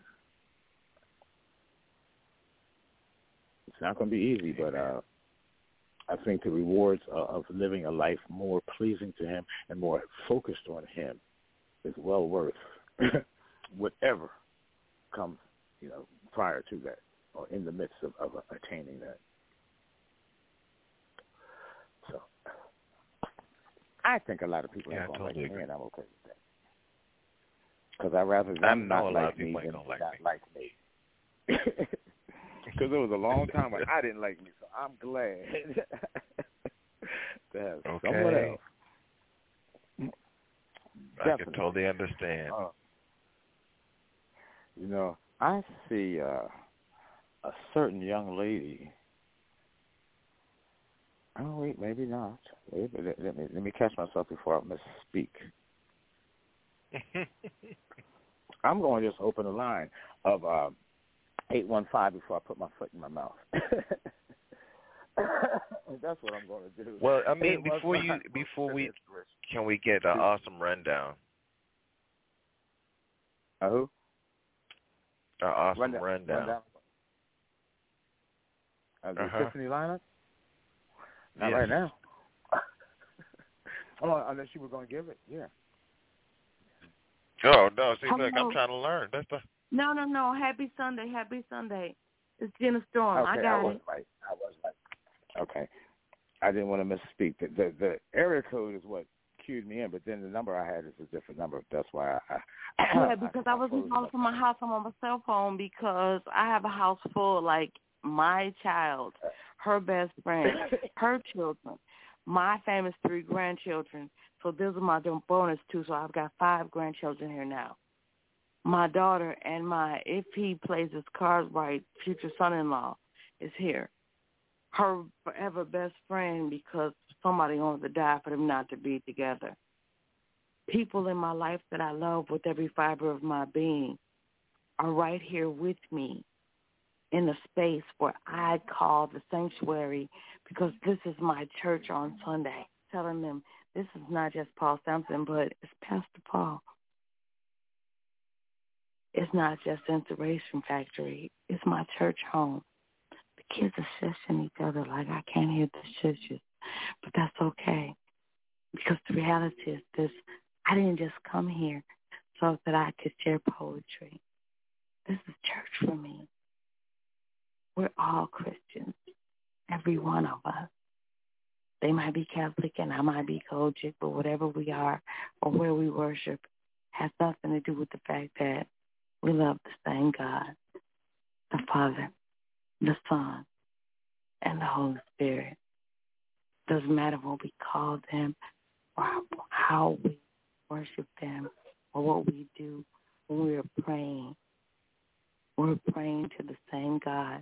It's not going to be easy, but I think the rewards of living a life more pleasing to Him and more focused on Him is well worth whatever comes, prior to that or in the midst of attaining that. So I think a lot of people are going to like me, and I'm okay with that. Because I'd rather them not like me than not like me. Because it was a long time when I didn't like me, so I'm glad to have someone else. I can totally understand. I see a certain young lady. Oh, wait, maybe not. Wait, let me catch myself before I misspeak. I'm going to just open a line of 815 before I put my foot in my mouth. That's what I'm going to do. Well, I mean, before we can we get an awesome rundown? Who? An awesome rundown. The Tiffany lineup? Not right now. Oh, unless you were going to give it, yeah. Oh, no. See, look, I'm trying to learn. That's the... No. Happy Sunday. It's Jenna Storm. Okay, I got I was it. right. Okay. I didn't want to misspeak. The area code is what cued me in, but then the number I had is a different number. That's why Yeah, because I wasn't calling from my house. I'm on my cell phone because I have a house full, like my child, her best friend, her children, my famous 3 grandchildren. So those are my bonus, too. So I've got 5 grandchildren here now. My daughter and if he plays his cards right, future son-in-law is here. Her forever best friend, because somebody wanted to die for them not to be together. People in my life that I love with every fiber of my being are right here with me in a space where I call the sanctuary, because this is my church on Sunday, telling them this is not just Paul Sampson, but it's Pastor Paul. It's not just Inspiration Factory. It's my church home. The kids are shushing each other like I can't hear the shushes, but that's okay, because the reality is this: I didn't just come here so that I could share poetry. This is church for me. We're all Christians, every one of us. They might be Catholic and I might be Kojic, but whatever we are or where we worship has nothing to do with the fact that we love the same God, the Father, the Son, and the Holy Spirit. Doesn't matter what we call them or how we worship them or what we do when we're praying. We're praying to the same God.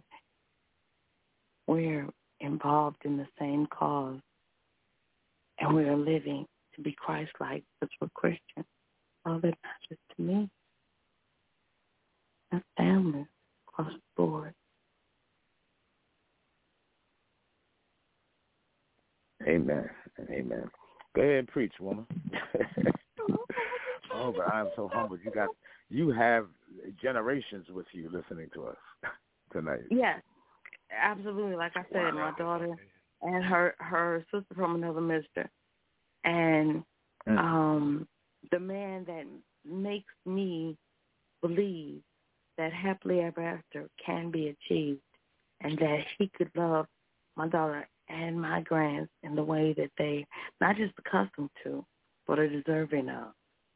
We're involved in the same cause. And we are living to be Christ-like because we're Christians. Well, that matters to me. That's family across the board. Amen. Amen. Go ahead and preach, woman. Oh, but I'm so humbled. You have generations with you listening to us tonight. Yes, absolutely. Like I said, my daughter and her sister from another mister. And the man that makes me believe that happily ever after can be achieved and that he could love my daughter and my grands in the way that they not just accustomed to, but are deserving of.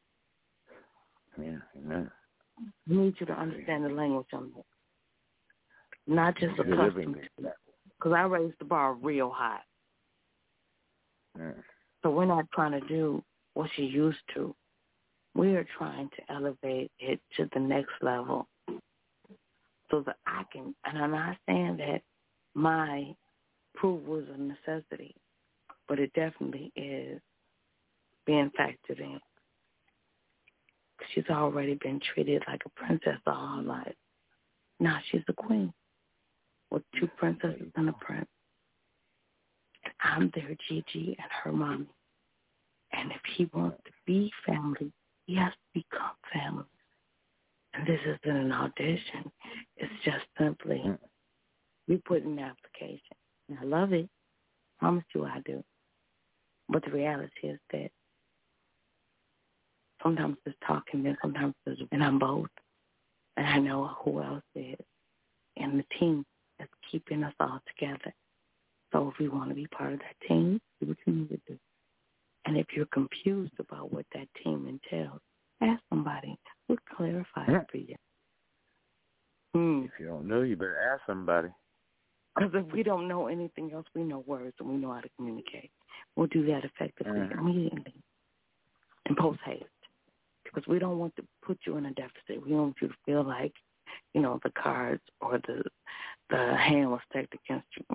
Yeah, amen. I need you to understand the language on this. Not just accustomed to, because I raised the bar real high. Yeah. So we're not trying to do what she used to. We are trying to elevate it to the next level so that I can, and I'm not saying that my approval is a necessity, but it definitely is being factored in. She's already been treated like a princess all her life. Now she's a queen with 2 princesses and a prince. And I'm their Gigi and her mommy. And if he wants to be family, he has to become family. And this isn't an audition. It's just simply, we put in an application. And I love it. Promise you I do. But the reality is that sometimes there's talking, and sometimes there's, and I'm both. And I know who else is. And the team that's keeping us all together. So if we want to be part of that team, do what you need to do. And if you're confused about what that team entails, ask somebody. We'll clarify it for you. If you don't know, you better ask somebody. Because if we don't know anything else, we know words and we know how to communicate. We'll do that effectively immediately and post-haste. Because we don't want to put you in a deficit. We don't want you to feel like, you know, the cards or the hand was stacked against you.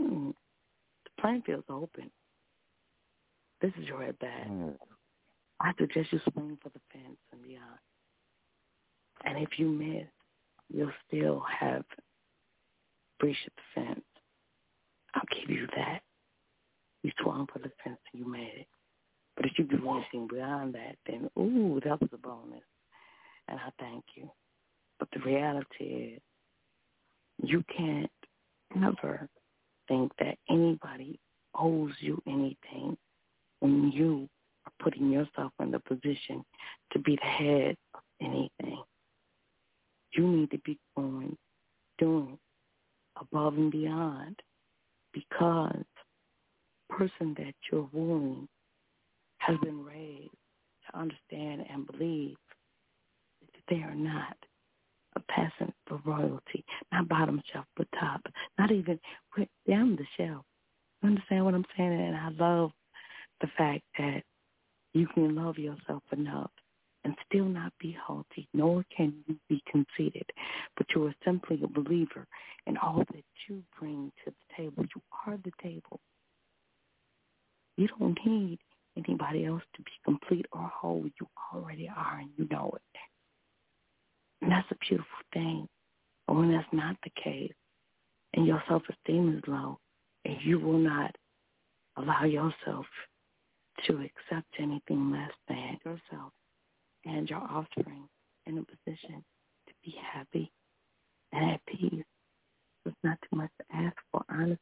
The playing field's open. This is your at-bat. I suggest you swing for the fence and beyond. And if you miss, you'll still have breached the fence. I'll give you that. You swung for the fence and you made it. But if you do anything beyond that, then, that was a bonus. And I thank you. But the reality is you can't ever think that anybody owes you anything when you are putting yourself in the position to be the head of anything. You need to be doing above and beyond, because the person that you're wooing has been raised to understand and believe that they are not a peasant for royalty, not bottom shelf but top, not even down the shelf. You understand what I'm saying? And I love the fact that you can love yourself enough and still not be haughty, nor can you be conceited, but you are simply a believer in all that you bring to the table. You are the table. You don't need anybody else to be complete or whole. You already are, and you know it. And that's a beautiful thing. But when that's not the case, and your self-esteem is low, and you will not allow yourself to accept anything less than yourself and your offspring in a position to be happy and at peace, it's not too much to ask for, honestly.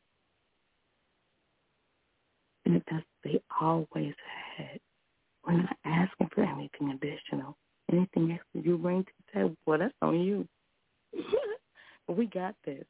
And that's they always had. We're not asking for anything additional. Anything extra you bring to the table, well, that's on you. But we got this.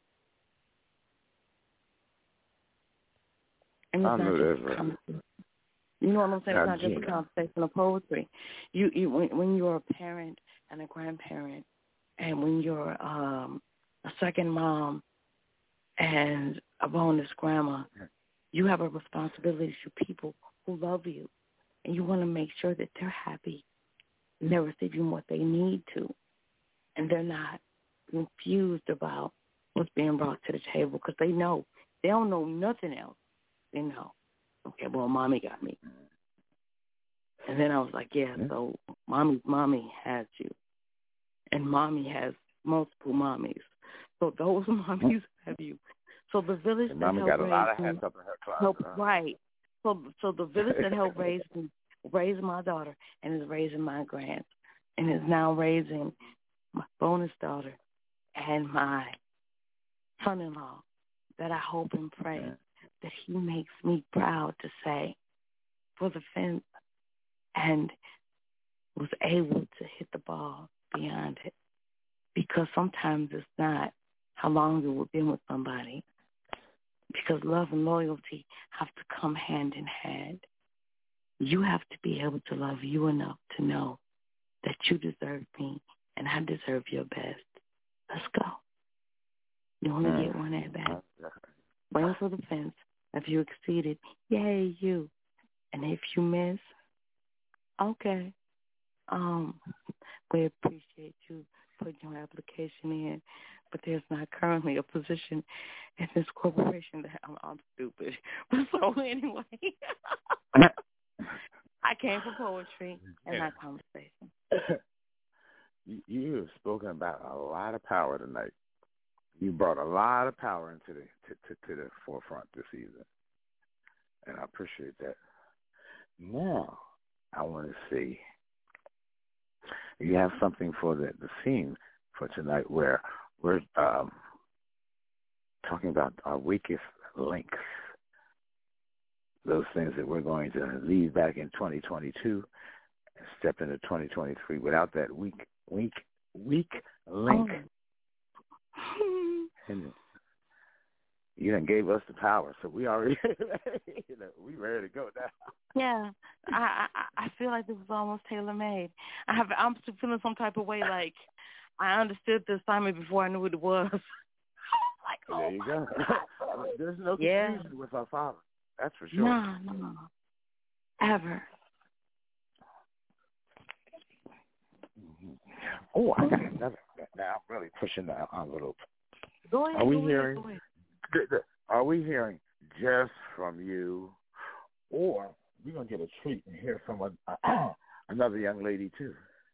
And it's not just a conversation. You know what I'm saying? It's not just a conversation of poetry. When you're a parent and a grandparent, and when you're a second mom and a bonus grandma, you have a responsibility to people who love you, and you want to make sure that they're happy and they're receiving what they need to, and they're not confused about what's being brought to the table, because they know. They don't know nothing else. They know, okay, well, mommy got me. And then I was like, yeah, so mommy has you, and mommy has multiple mommies. So those mommies have you. So the village that mommy helped got a lot of raise hats up in her closet. right. So the village that helped raise my daughter and is raising my grands, and is now raising my bonus daughter and my son-in-law, that I hope and pray that he makes me proud to say for the fence and was able to hit the ball beyond it. Because sometimes it's not how long you've been with somebody. Because love and loyalty have to come hand in hand. You have to be able to love you enough to know that you deserve me and I deserve your best. Let's go. You only get one at bat. Bring for the fence. If you exceeded, yay, you. And if you miss, okay. We appreciate you putting your application in, but there's not currently a position in this corporation that I'm stupid. But so anyway, I came for poetry and not conversation. You have spoken about a lot of power tonight. You brought a lot of power into the forefront this evening, and I appreciate that. Now, I want to see, you have something for the theme for tonight where we're talking about our weakest links, those things that we're going to leave back in 2022 and step into 2023 without that weak link. And you done gave us the power, so we already, we ready to go now. Yeah, I feel like this was almost tailor-made. I'm still feeling some type of way, like I understood the assignment before I knew what it was. Like, there you go. There's no confusion with our Father. That's for sure. No, ever. Oh, I got another. Now I'm really pushing the envelope. Go ahead. Are we hearing just from you, or we're gonna get a treat and hear from another young lady too?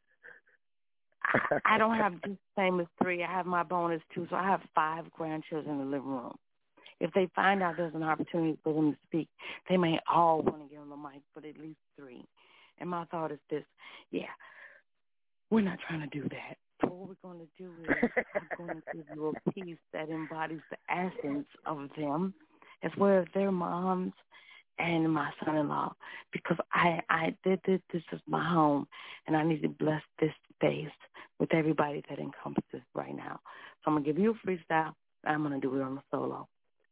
I don't have the same as 3. I have my bonus 2, so I have 5 grandchildren in the living room. If they find out there's an opportunity for them to speak, they may all want to get on the mic, but at least 3. And my thought is this: we're not trying to do that. So what we're going to do is I'm going to give you a piece that embodies the essence of them, as well as their moms and my son-in-law, because I did this is my home, and I need to bless this space with everybody that encompasses right now. So I'm going to give you a freestyle, and I'm going to do it on a solo.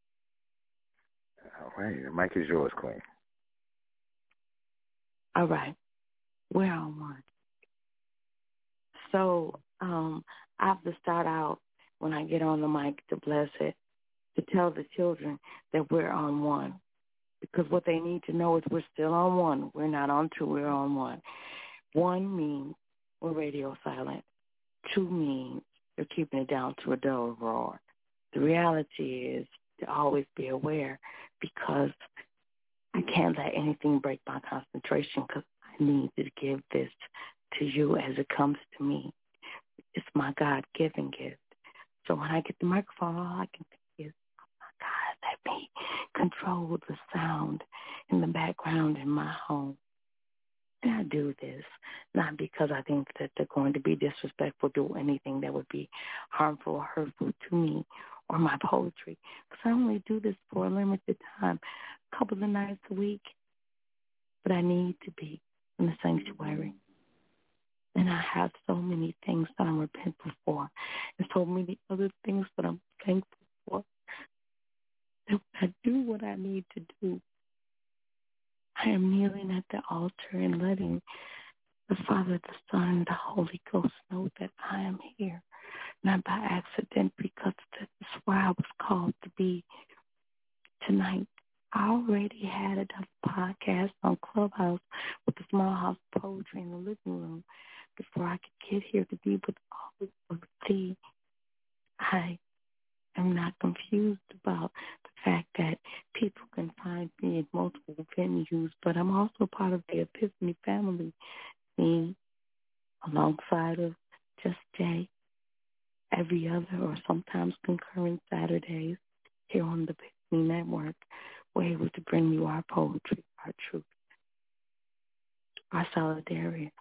All right. The mic is yours, Queen. All right. We're on one. So I have to start out when I get on the mic to bless it, to tell the children that we're on one. Because what they need to know is we're still on one. We're not on two. We're on one. One means we're radio silent. Two means they're keeping it down to a dull roar. The reality is to always be aware, because I can't let anything break my concentration, because I need to give this to you as it comes to me. It's my God-given gift. So when I get the microphone, all I can think is, oh, my God, let me control the sound in the background in my home. And I do this not because I think that they're going to be disrespectful, do anything that would be harmful or hurtful to me or my poetry, because I only do this for a limited time, a couple of nights a week. But I need to be in the sanctuary. And I have so many things that I'm repentful for, and so many other things that I'm thankful for. That I do what I need to do. I am kneeling at the altar and letting the Father, the Son, and the Holy Ghost know that I am here, not by accident, because this is where I was called to be tonight. I already had a podcast on Clubhouse with the Small House Poetry in the living room before I could get here to be with all of thee. I am not confused about the fact that people can find me in multiple venues, but I'm also part of the Epiphany family, me alongside of Just Jay, every other or sometimes concurrent Saturdays here on the Epiphany Network. We're able to bring you our poetry, our truth, our solidarity,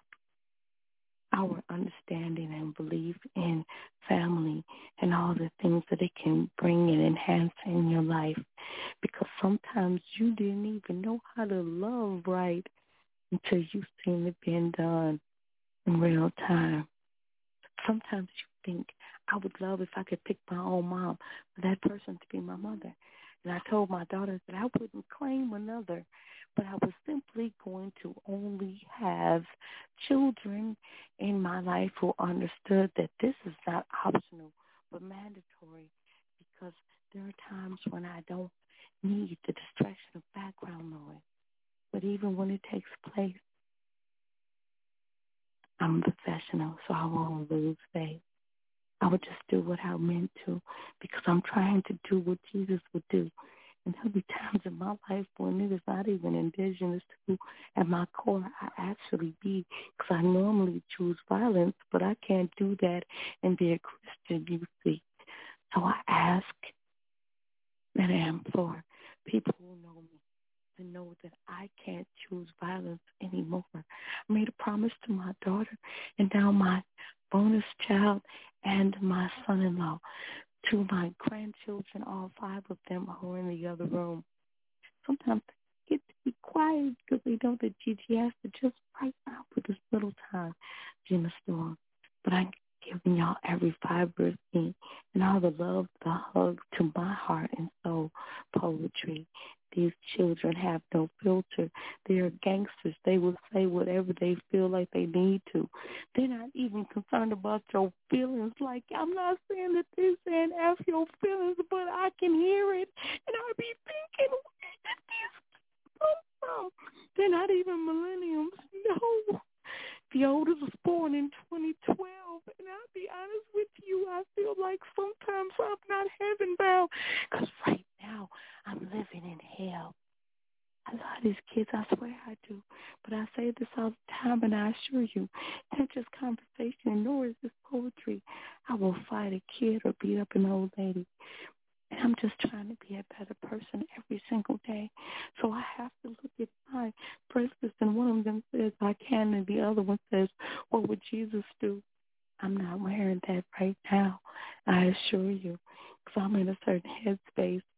our understanding and belief in family and all the things that it can bring and enhance in your life. Because sometimes you didn't even know how to love right until you seen it being done in real time. Sometimes you think, I would love if I could pick my own mom for that person to be my mother. And I told my daughters that I wouldn't claim another, but I was simply going to only have children in my life who understood that this is not optional but mandatory, because there are times when I don't need the distraction of background noise. But even when it takes place, I'm a professional, so I won't lose faith. I would just do what I meant to, because I'm trying to do what Jesus would do. And there'll be times in my life when it is not even indigenous to, at my core, I actually be, because I normally choose violence, but I can't do that and be a Christian, you see. So I ask that I implore people who know me to know that I can't choose violence anymore. I made a promise to my daughter and now my bonus child and my son-in-law, to my grandchildren, all 5 of them who are in the other room. Sometimes they get to be quiet because they know that Gigi has to just right out for this little time in the storm. But I'm giving y'all every fiber of me and all the love, the hug to my heart and soul poetry. These children have no filter. They are gangsters. They will say whatever they feel like they need to. They're not even concerned about your feelings. Like, I'm not saying that they're saying F your feelings, but I can hear it. And I be thinking, where did this come from? They're not even millenniums. No. The oldest was born in 2012, and I'll be honest with you, I feel like sometimes I'm not heaven-bound, because right now I'm living in hell. I love these kids, I swear I do, but I say this all the time, and I assure you, not just conversation, nor is this poetry. I will fight a kid or beat up an old lady. And I'm just trying to be a better person every single day. So I have to look at my breakfast, and one of them says, I can, and the other one says, what would Jesus do? I'm not wearing that right now, I assure you, because I'm in a certain headspace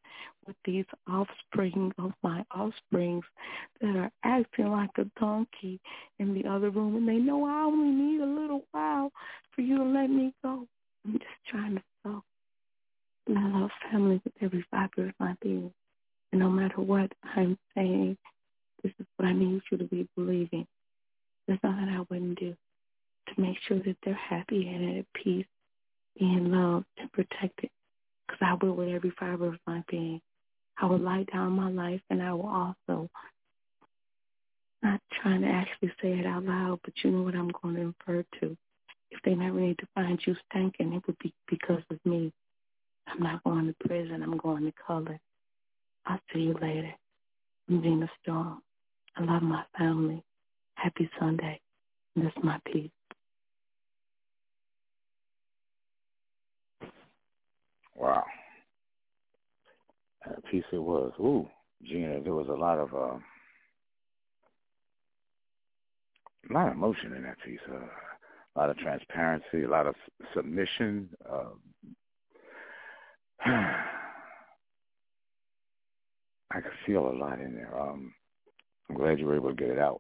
with these offspring of my offsprings that are acting like a donkey in the other room, and they know I only need a little while for you to let me go. I'm just trying to go. And I love family with every fiber of my being. And no matter what I'm saying, this is what I need you to be believing. There's nothing I wouldn't do to make sure that they're happy and at peace, being loved and protected. Because I will with every fiber of my being. I will lay down my life, and I will also, not trying to actually say it out loud, but you know what I'm going to infer to. If they never need to find you stinking, it would be because of me. I'm not going to prison. I'm going to color. I'll see you later. I'm Gina Storm. I love my family. Happy Sunday. And this is my peace. Wow. A piece it was. Ooh, Gina, there was a lot of emotion in that piece. A lot of transparency, a lot of submission. I could feel a lot in there. I'm glad you were able to get it out.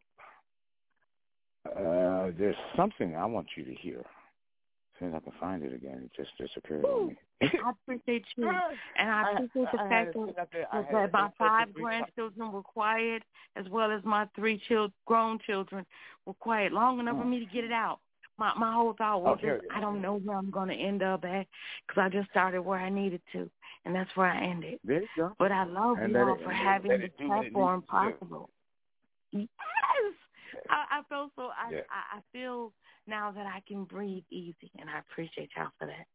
There's something I want you to hear. As soon as I can find it again, it just disappeared on me. I appreciate you. And I appreciate the fact that my 5 grandchildren were quiet, as well as my 3 grown children were quiet long enough for me to get it out. My whole thought was, I don't know where I'm going to end up at, because I just started where I needed to, and that's where I ended. There you go. But I love you all for having this platform possible. Yes! I feel so. I feel now that I can breathe easy, and I appreciate y'all for that.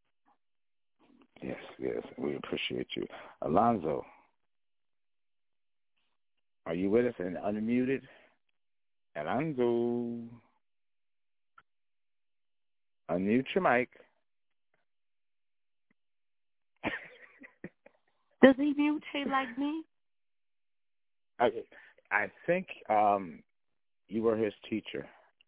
Yes, we appreciate you. Alonzo, are you with us and unmuted? Alonzo, unmute your mic. Does he mutate like me? I think you were his teacher.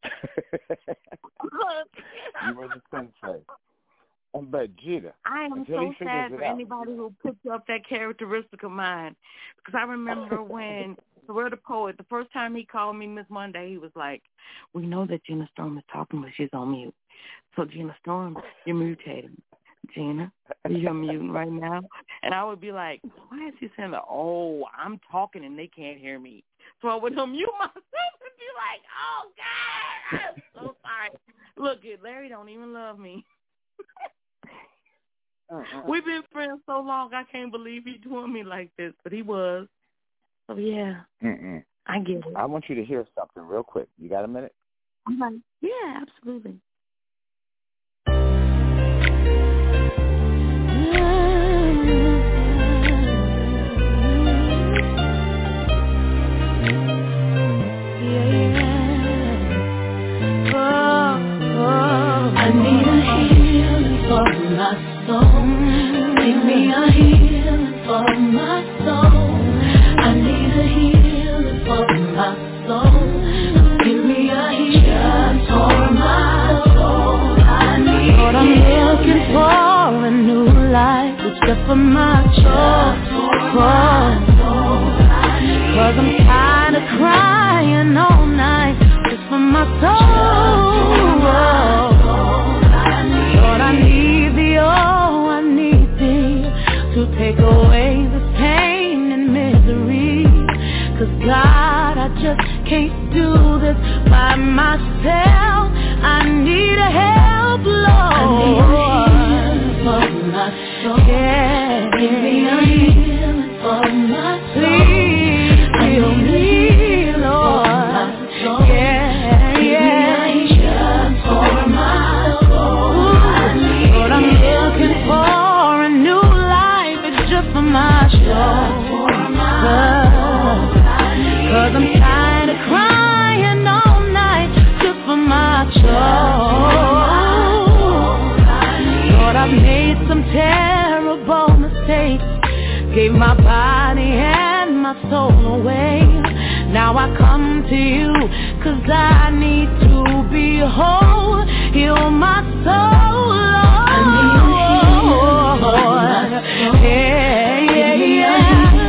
You were the sensei. But Gina, I am so sad for anybody who picks up that characteristic of mine, because I remember when Sorrel the Poet, the first time he called me Miss Monday, he was like, "We know that Gina Storm is talking, but she's on mute. So Gina Storm, you're mutating. Gina, you're muting right now." And I would be like, "Why is he saying that? Oh, I'm talking and they can't hear me." So I would unmute myself and be like, "Oh God, I'm so sorry." Look, Larry don't even love me. We've been friends so long, I can't believe he's doing me like this, but he was. So, yeah, I get it. I want you to hear something real quick. You got a minute? I'm like, yeah, absolutely. I need a healing for my soul. Give me a healing for my soul. I need a healing for my soul. Give me a healing for my soul. I need Lord, I'm looking for a new life. It's just for my soul. Cause I'm tired of crying all night just for my soul. Lord, I need thee, oh, I need thee to take away the pain and misery. Cause God, I just can't do this by myself. I need a help, Lord. I need a healing for my soul. Yeah. Give me a healing for my soul. Please heal me, Lord. Yeah, yeah. For my soul. Lord, I'm looking for a new life. It's just for my soul. Cause I'm tired of crying all night just for my soul. Lord, I've made some terrible mistakes. Gave my body and my soul away. Now I come to you, cause I need to be whole. Heal my soul, Lord. I need a healing for my soul. Yeah, yeah, yeah.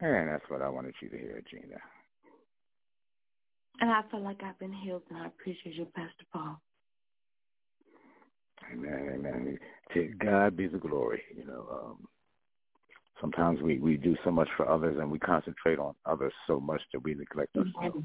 And that's what I wanted you to hear, Gina. And I feel like I've been healed, and I appreciate you, Pastor Paul. Amen, amen. To God be the glory. Sometimes we do so much for others, and we concentrate on others so much that we neglect ourselves.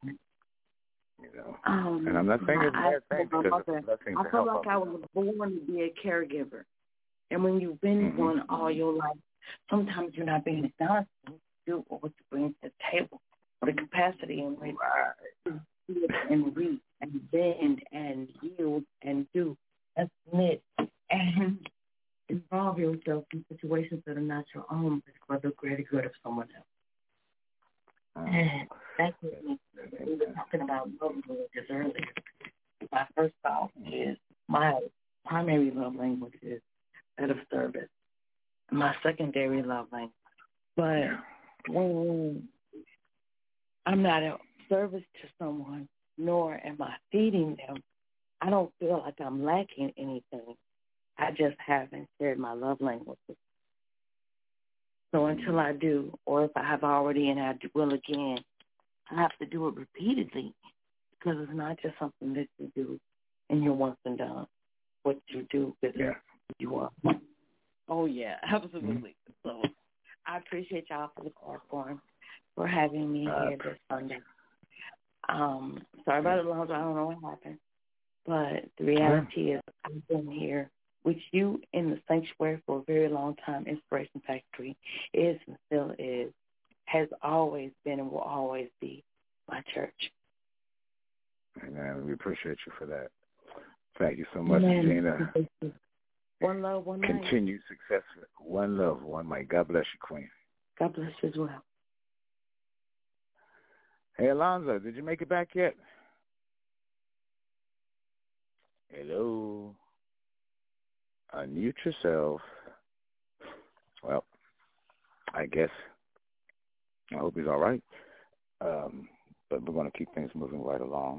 And I'm not saying it's a bad thing because it's a blessing to help others. I feel like I was born to be a caregiver. And when you've been one all your life, sometimes you're not being acknowledged what you do or what you bring to the table, or the capacity in which you live and reach and bend and yield and do and submit and involve yourself in situations that are not your own, but for the greater good of someone else. And that's what we were talking about love languages earlier. My first thought is my primary love language is that of service. My secondary love language. But when I'm not of service to someone, nor am I feeding them, I don't feel like I'm lacking anything. I just haven't shared my love languages. So until I do, or if I have already and I will again, I have to do it repeatedly, because it's not just something that you do and you're once and done. What you do is who you are. Oh, yeah, absolutely. So I appreciate y'all for the platform, for having me here this Sunday. Sorry about it, Alonzo. I don't know what happened. But the reality is I've been here with you in the sanctuary for a very long time. Inspiration Factory is and still is, has always been and will always be my church. Amen. We appreciate you for that. Thank you so much, Gina. One love, one might. Continued success. One love, one might. God bless you, Queen. God bless you as well. Hey, Alonzo, did you make it back yet? Hello. Unmute yourself. Well, I guess I hope he's all right. But we're going to keep things moving right along.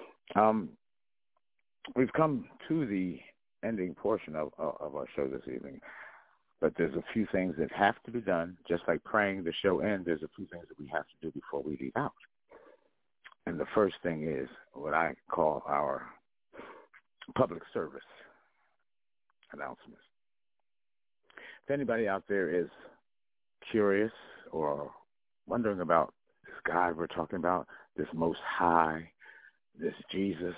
We've come to the ending portion of our show this evening, but there's a few things that have to be done. Just like praying the show ends, there's a few things that we have to do before we leave out. And the first thing is what I call our public service announcements. If anybody out there is curious or wondering about this God we're talking about, this Most High, this Jesus,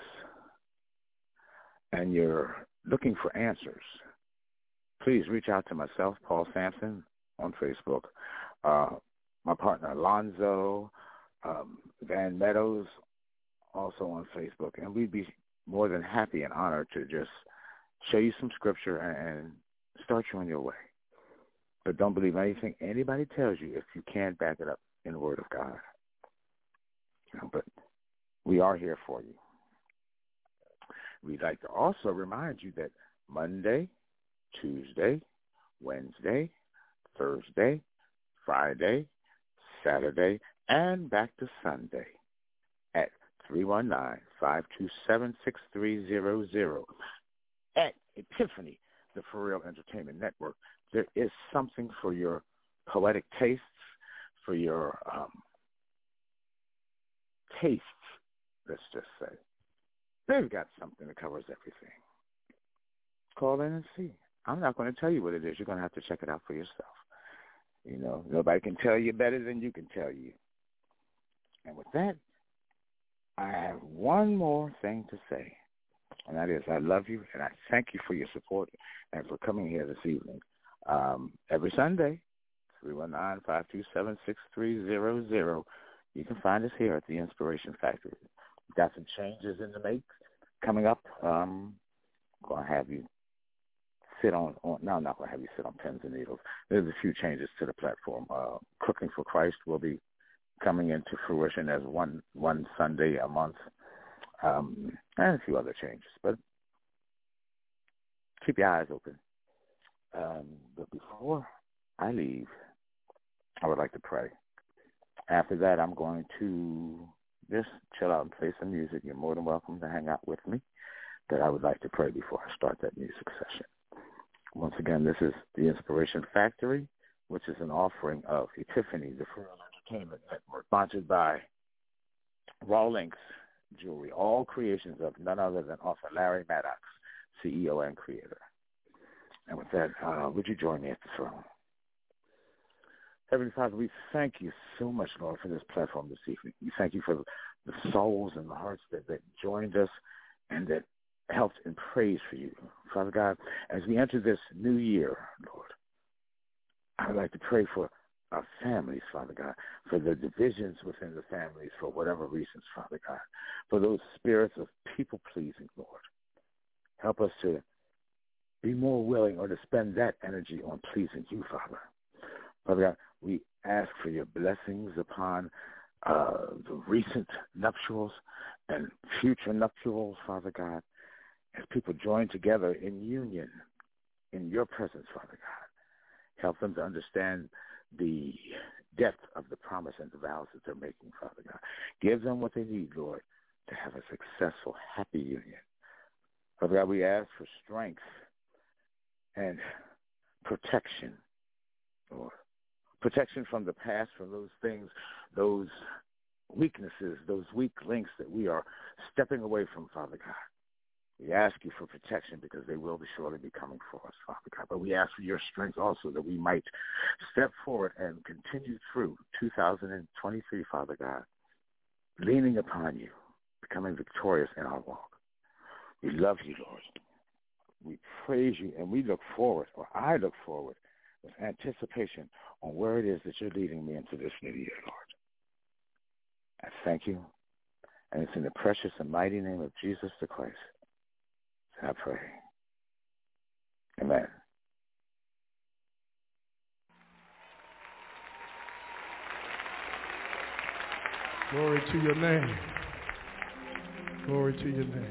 and you're looking for answers, please reach out to myself, Paul Sampson, on Facebook, my partner Alonzo, Van Meadows, also on Facebook, and we'd be more than happy and honored to just show you some scripture and start you on your way. But don't believe anything anybody tells you if you can't back it up in the Word of God. But we are here for you. We'd like to also remind you that Monday, Tuesday, Wednesday, Thursday, Friday, Saturday, and back to Sunday at 319-527-6300 at Epiphany, the For Real Entertainment Network. There is something for your poetic tastes, for your tastes, let's just say. They've got something that covers everything. Call in and see. I'm not going to tell you what it is. You're going to have to check it out for yourself. You know, nobody can tell you better than you can tell you. And with that, I have one more thing to say, and that is I love you, and I thank you for your support and for coming here this evening. Every Sunday, 319-527-6300. You can find us here at the Inspiration Factory. We've got some changes in the make coming up. I'm going to have you sit on no, I'm not going to have you sit on pins and needles. There's a few changes to the platform. Cooking for Christ will be coming into fruition as one Sunday a month, and a few other changes. But keep your eyes open. But before I leave, I would like to pray. After that, I'm going to just chill out and play some music. You're more than welcome to hang out with me. But I would like to pray before I start that music session. Once again, this is the Inspiration Factory. which is an offering of Epiphany, the Funeral Entertainment Network, sponsored by Raw Links Jewelry, all creations of none other than author Larry Maddox, CEO and creator. And with that, would you join me at the throne? Heavenly Father, we thank you so much, Lord, for this platform this evening. We thank you for the souls and the hearts that joined us and that helped in praise for you. Father God, as we enter this new year, Lord, I would like to pray for our families, Father God, for the divisions within the families for whatever reasons, Father God, for those spirits of people-pleasing, Lord. Help us to be more willing or to spend that energy on pleasing you, Father. Father God, we ask for your blessings upon the recent nuptials and future nuptials, Father God, as people join together in union in your presence, Father God. Help them to understand the depth of the promise and the vows that they're making, Father God. Give them what they need, Lord, to have a successful, happy union. Father God, we ask for strength and protection, Lord. Protection from the past, from those things, those weaknesses, those weak links that we are stepping away from, Father God. We ask you for protection because they will surely be coming for us, Father God. But we ask for your strength also that we might step forward and continue through 2023, Father God, leaning upon you, becoming victorious in our walk. We love you, Lord. We praise you, and we look forward, or I look forward, with anticipation on where it is that you're leading me into this new year, Lord. I thank you, and it's in the precious and mighty name of Jesus the Christ I pray. Amen. Glory to your name. Glory to your name.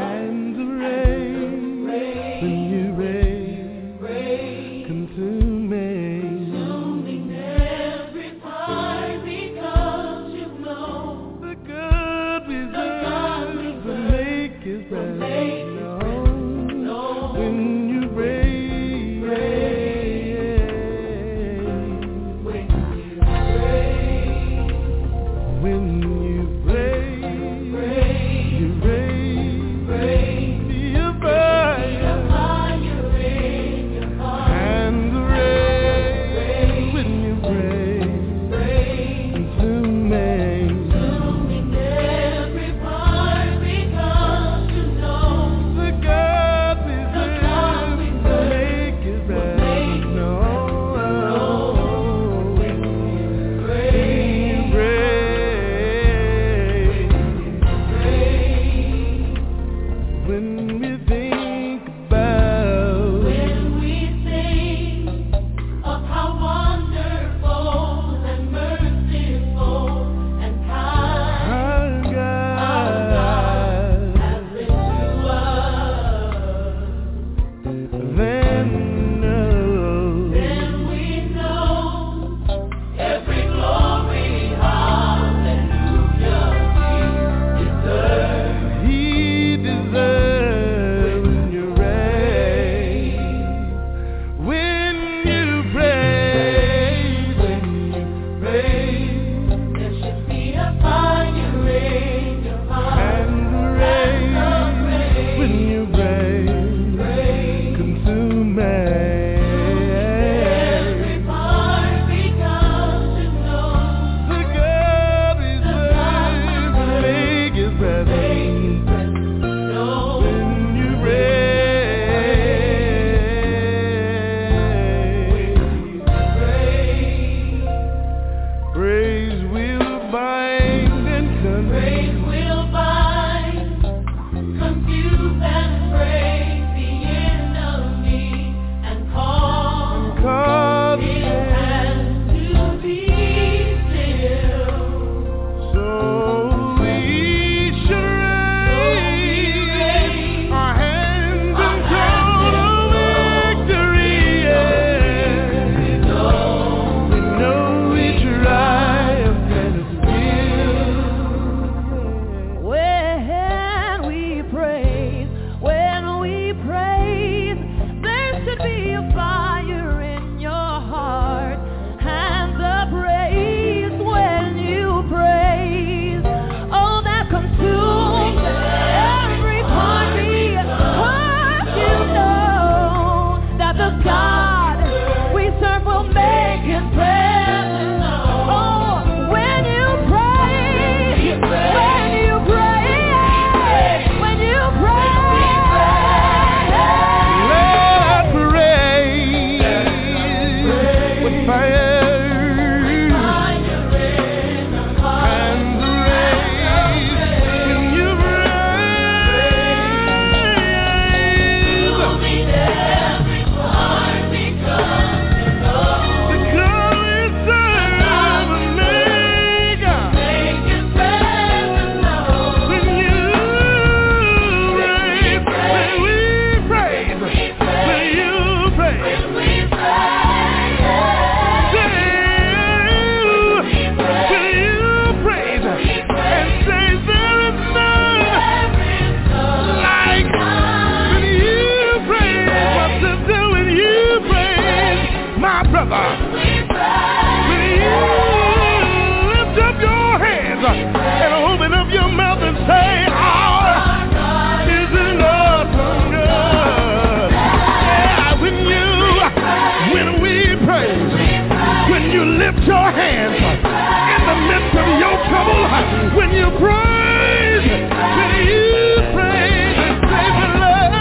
Consume me. Your hands in the midst of your trouble. When you praise, when you praise and say the Lord.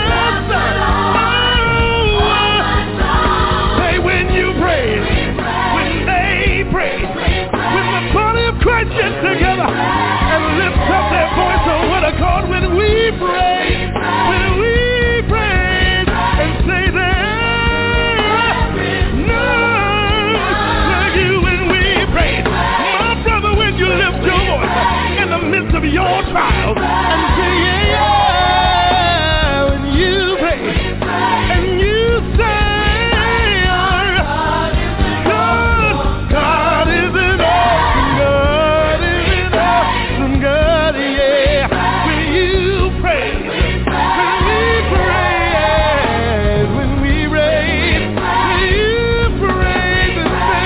Say when you praise, when they praise, when the body of Christ gets together and lifts up their voice on what I call when we praise and say that. In the midst of your trials and say, yeah, when you pray and you say, God is an awesome God, is an awesome God, yeah. When you pray, when we raise, when you praise and say,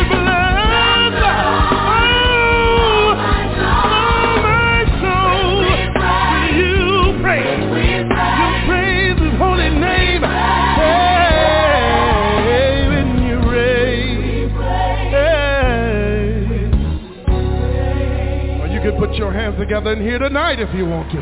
put your hands together in here tonight if you want to.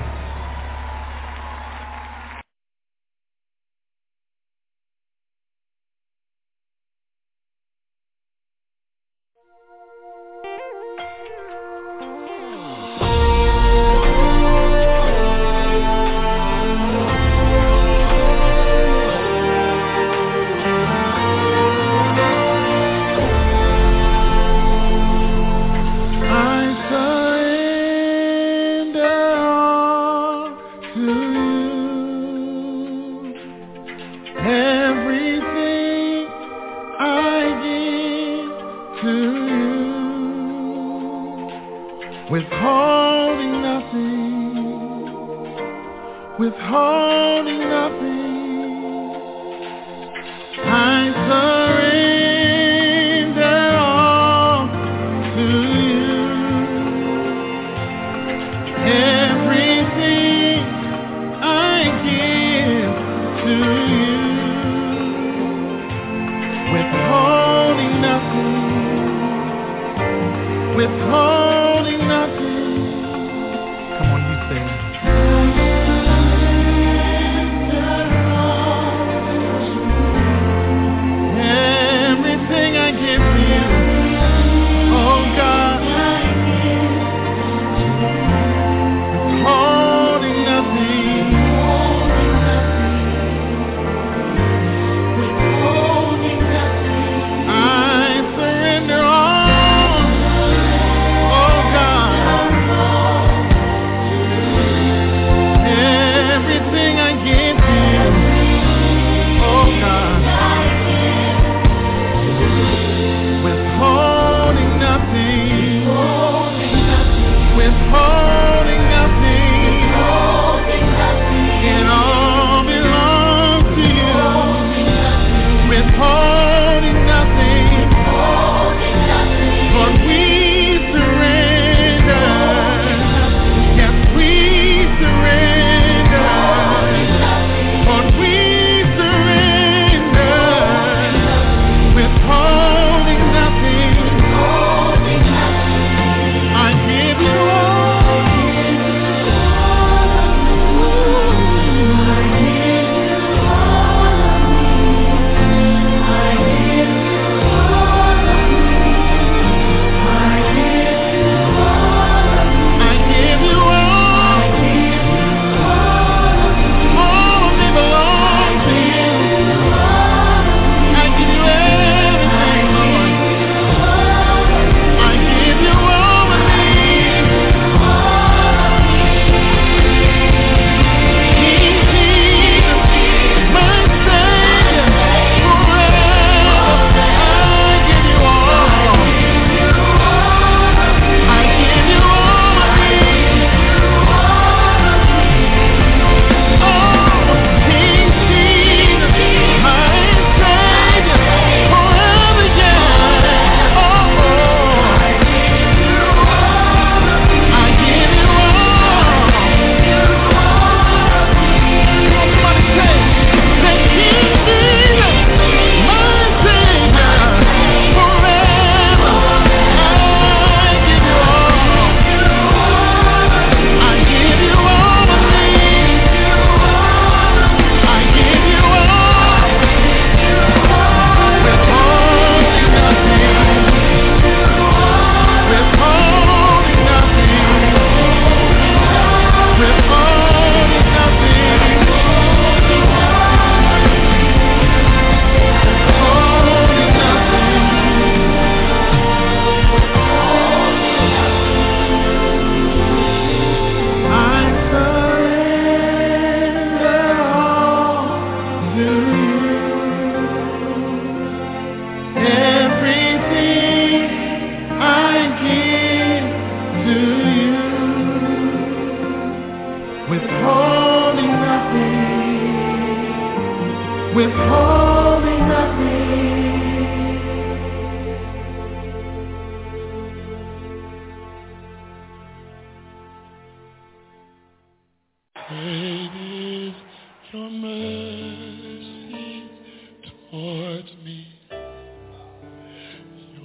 Withholding nothing, I surrender all to you. Everything I give to you. Withholding nothing, withholding nothing. Come on, you say it.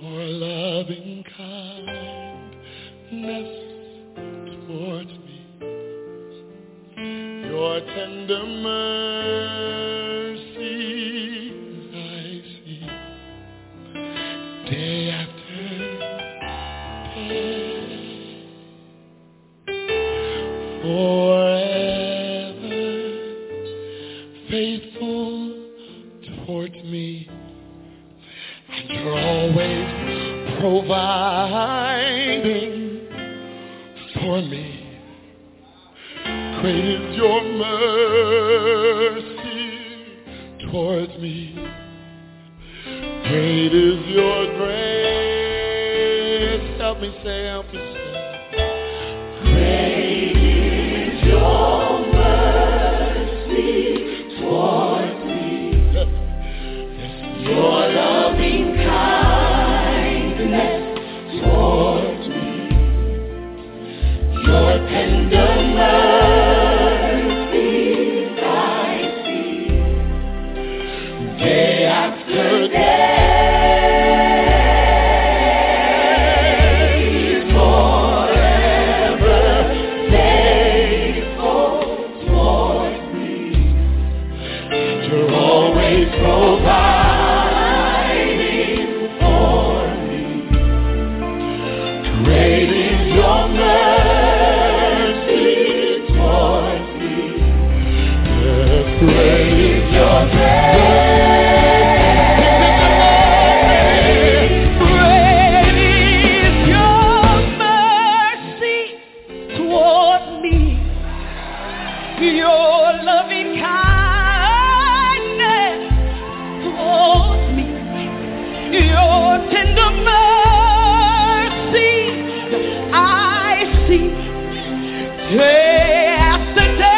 your loving kindness towards me, your tender mercies I see day after day. Forever faithful towards me, and you're always providing for me. Great is your mercy towards me. Great is your grace. Help me say, help me say. Great is your mercy towards me. Your loving kindness towards me. Your tender mercies I see day after day. Providing for me. Great is your mercy towards me. Yes, great is your grace. Great is your mercy towards me. Your loving kindness towards me, your tender mercy I see day after day.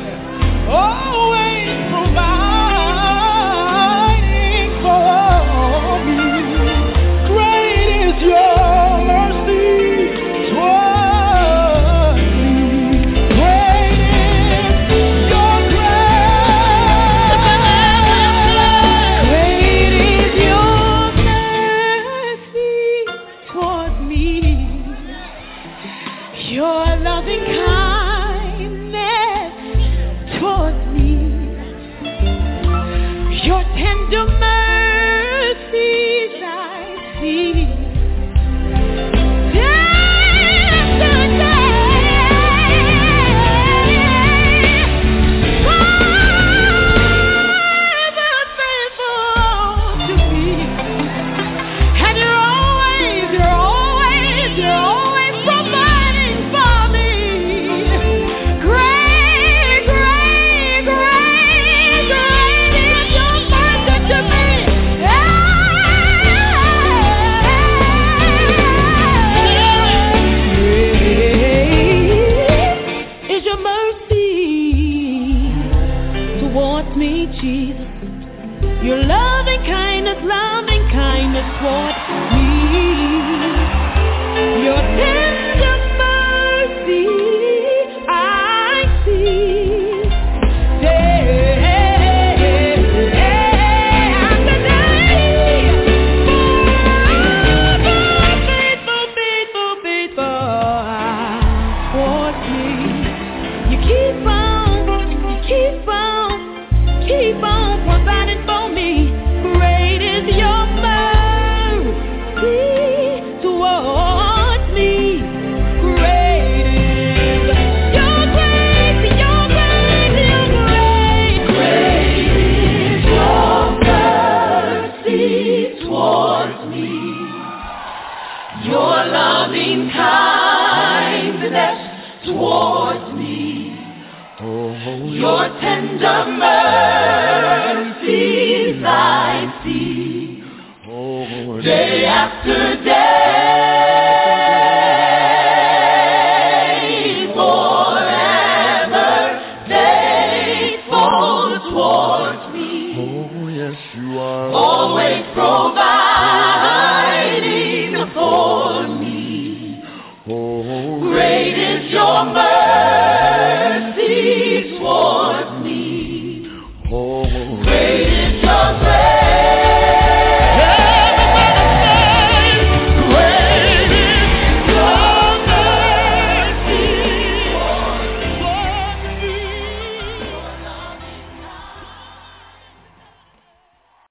Always providing for kindness toward me. Your tender mercy I see. Keep on providing for me. Great is your mercy towards me. Great is your grace, your grace, your grace. Great is your mercy towards me. Your loving kindness towards me. Your tender mercies I see, day after day.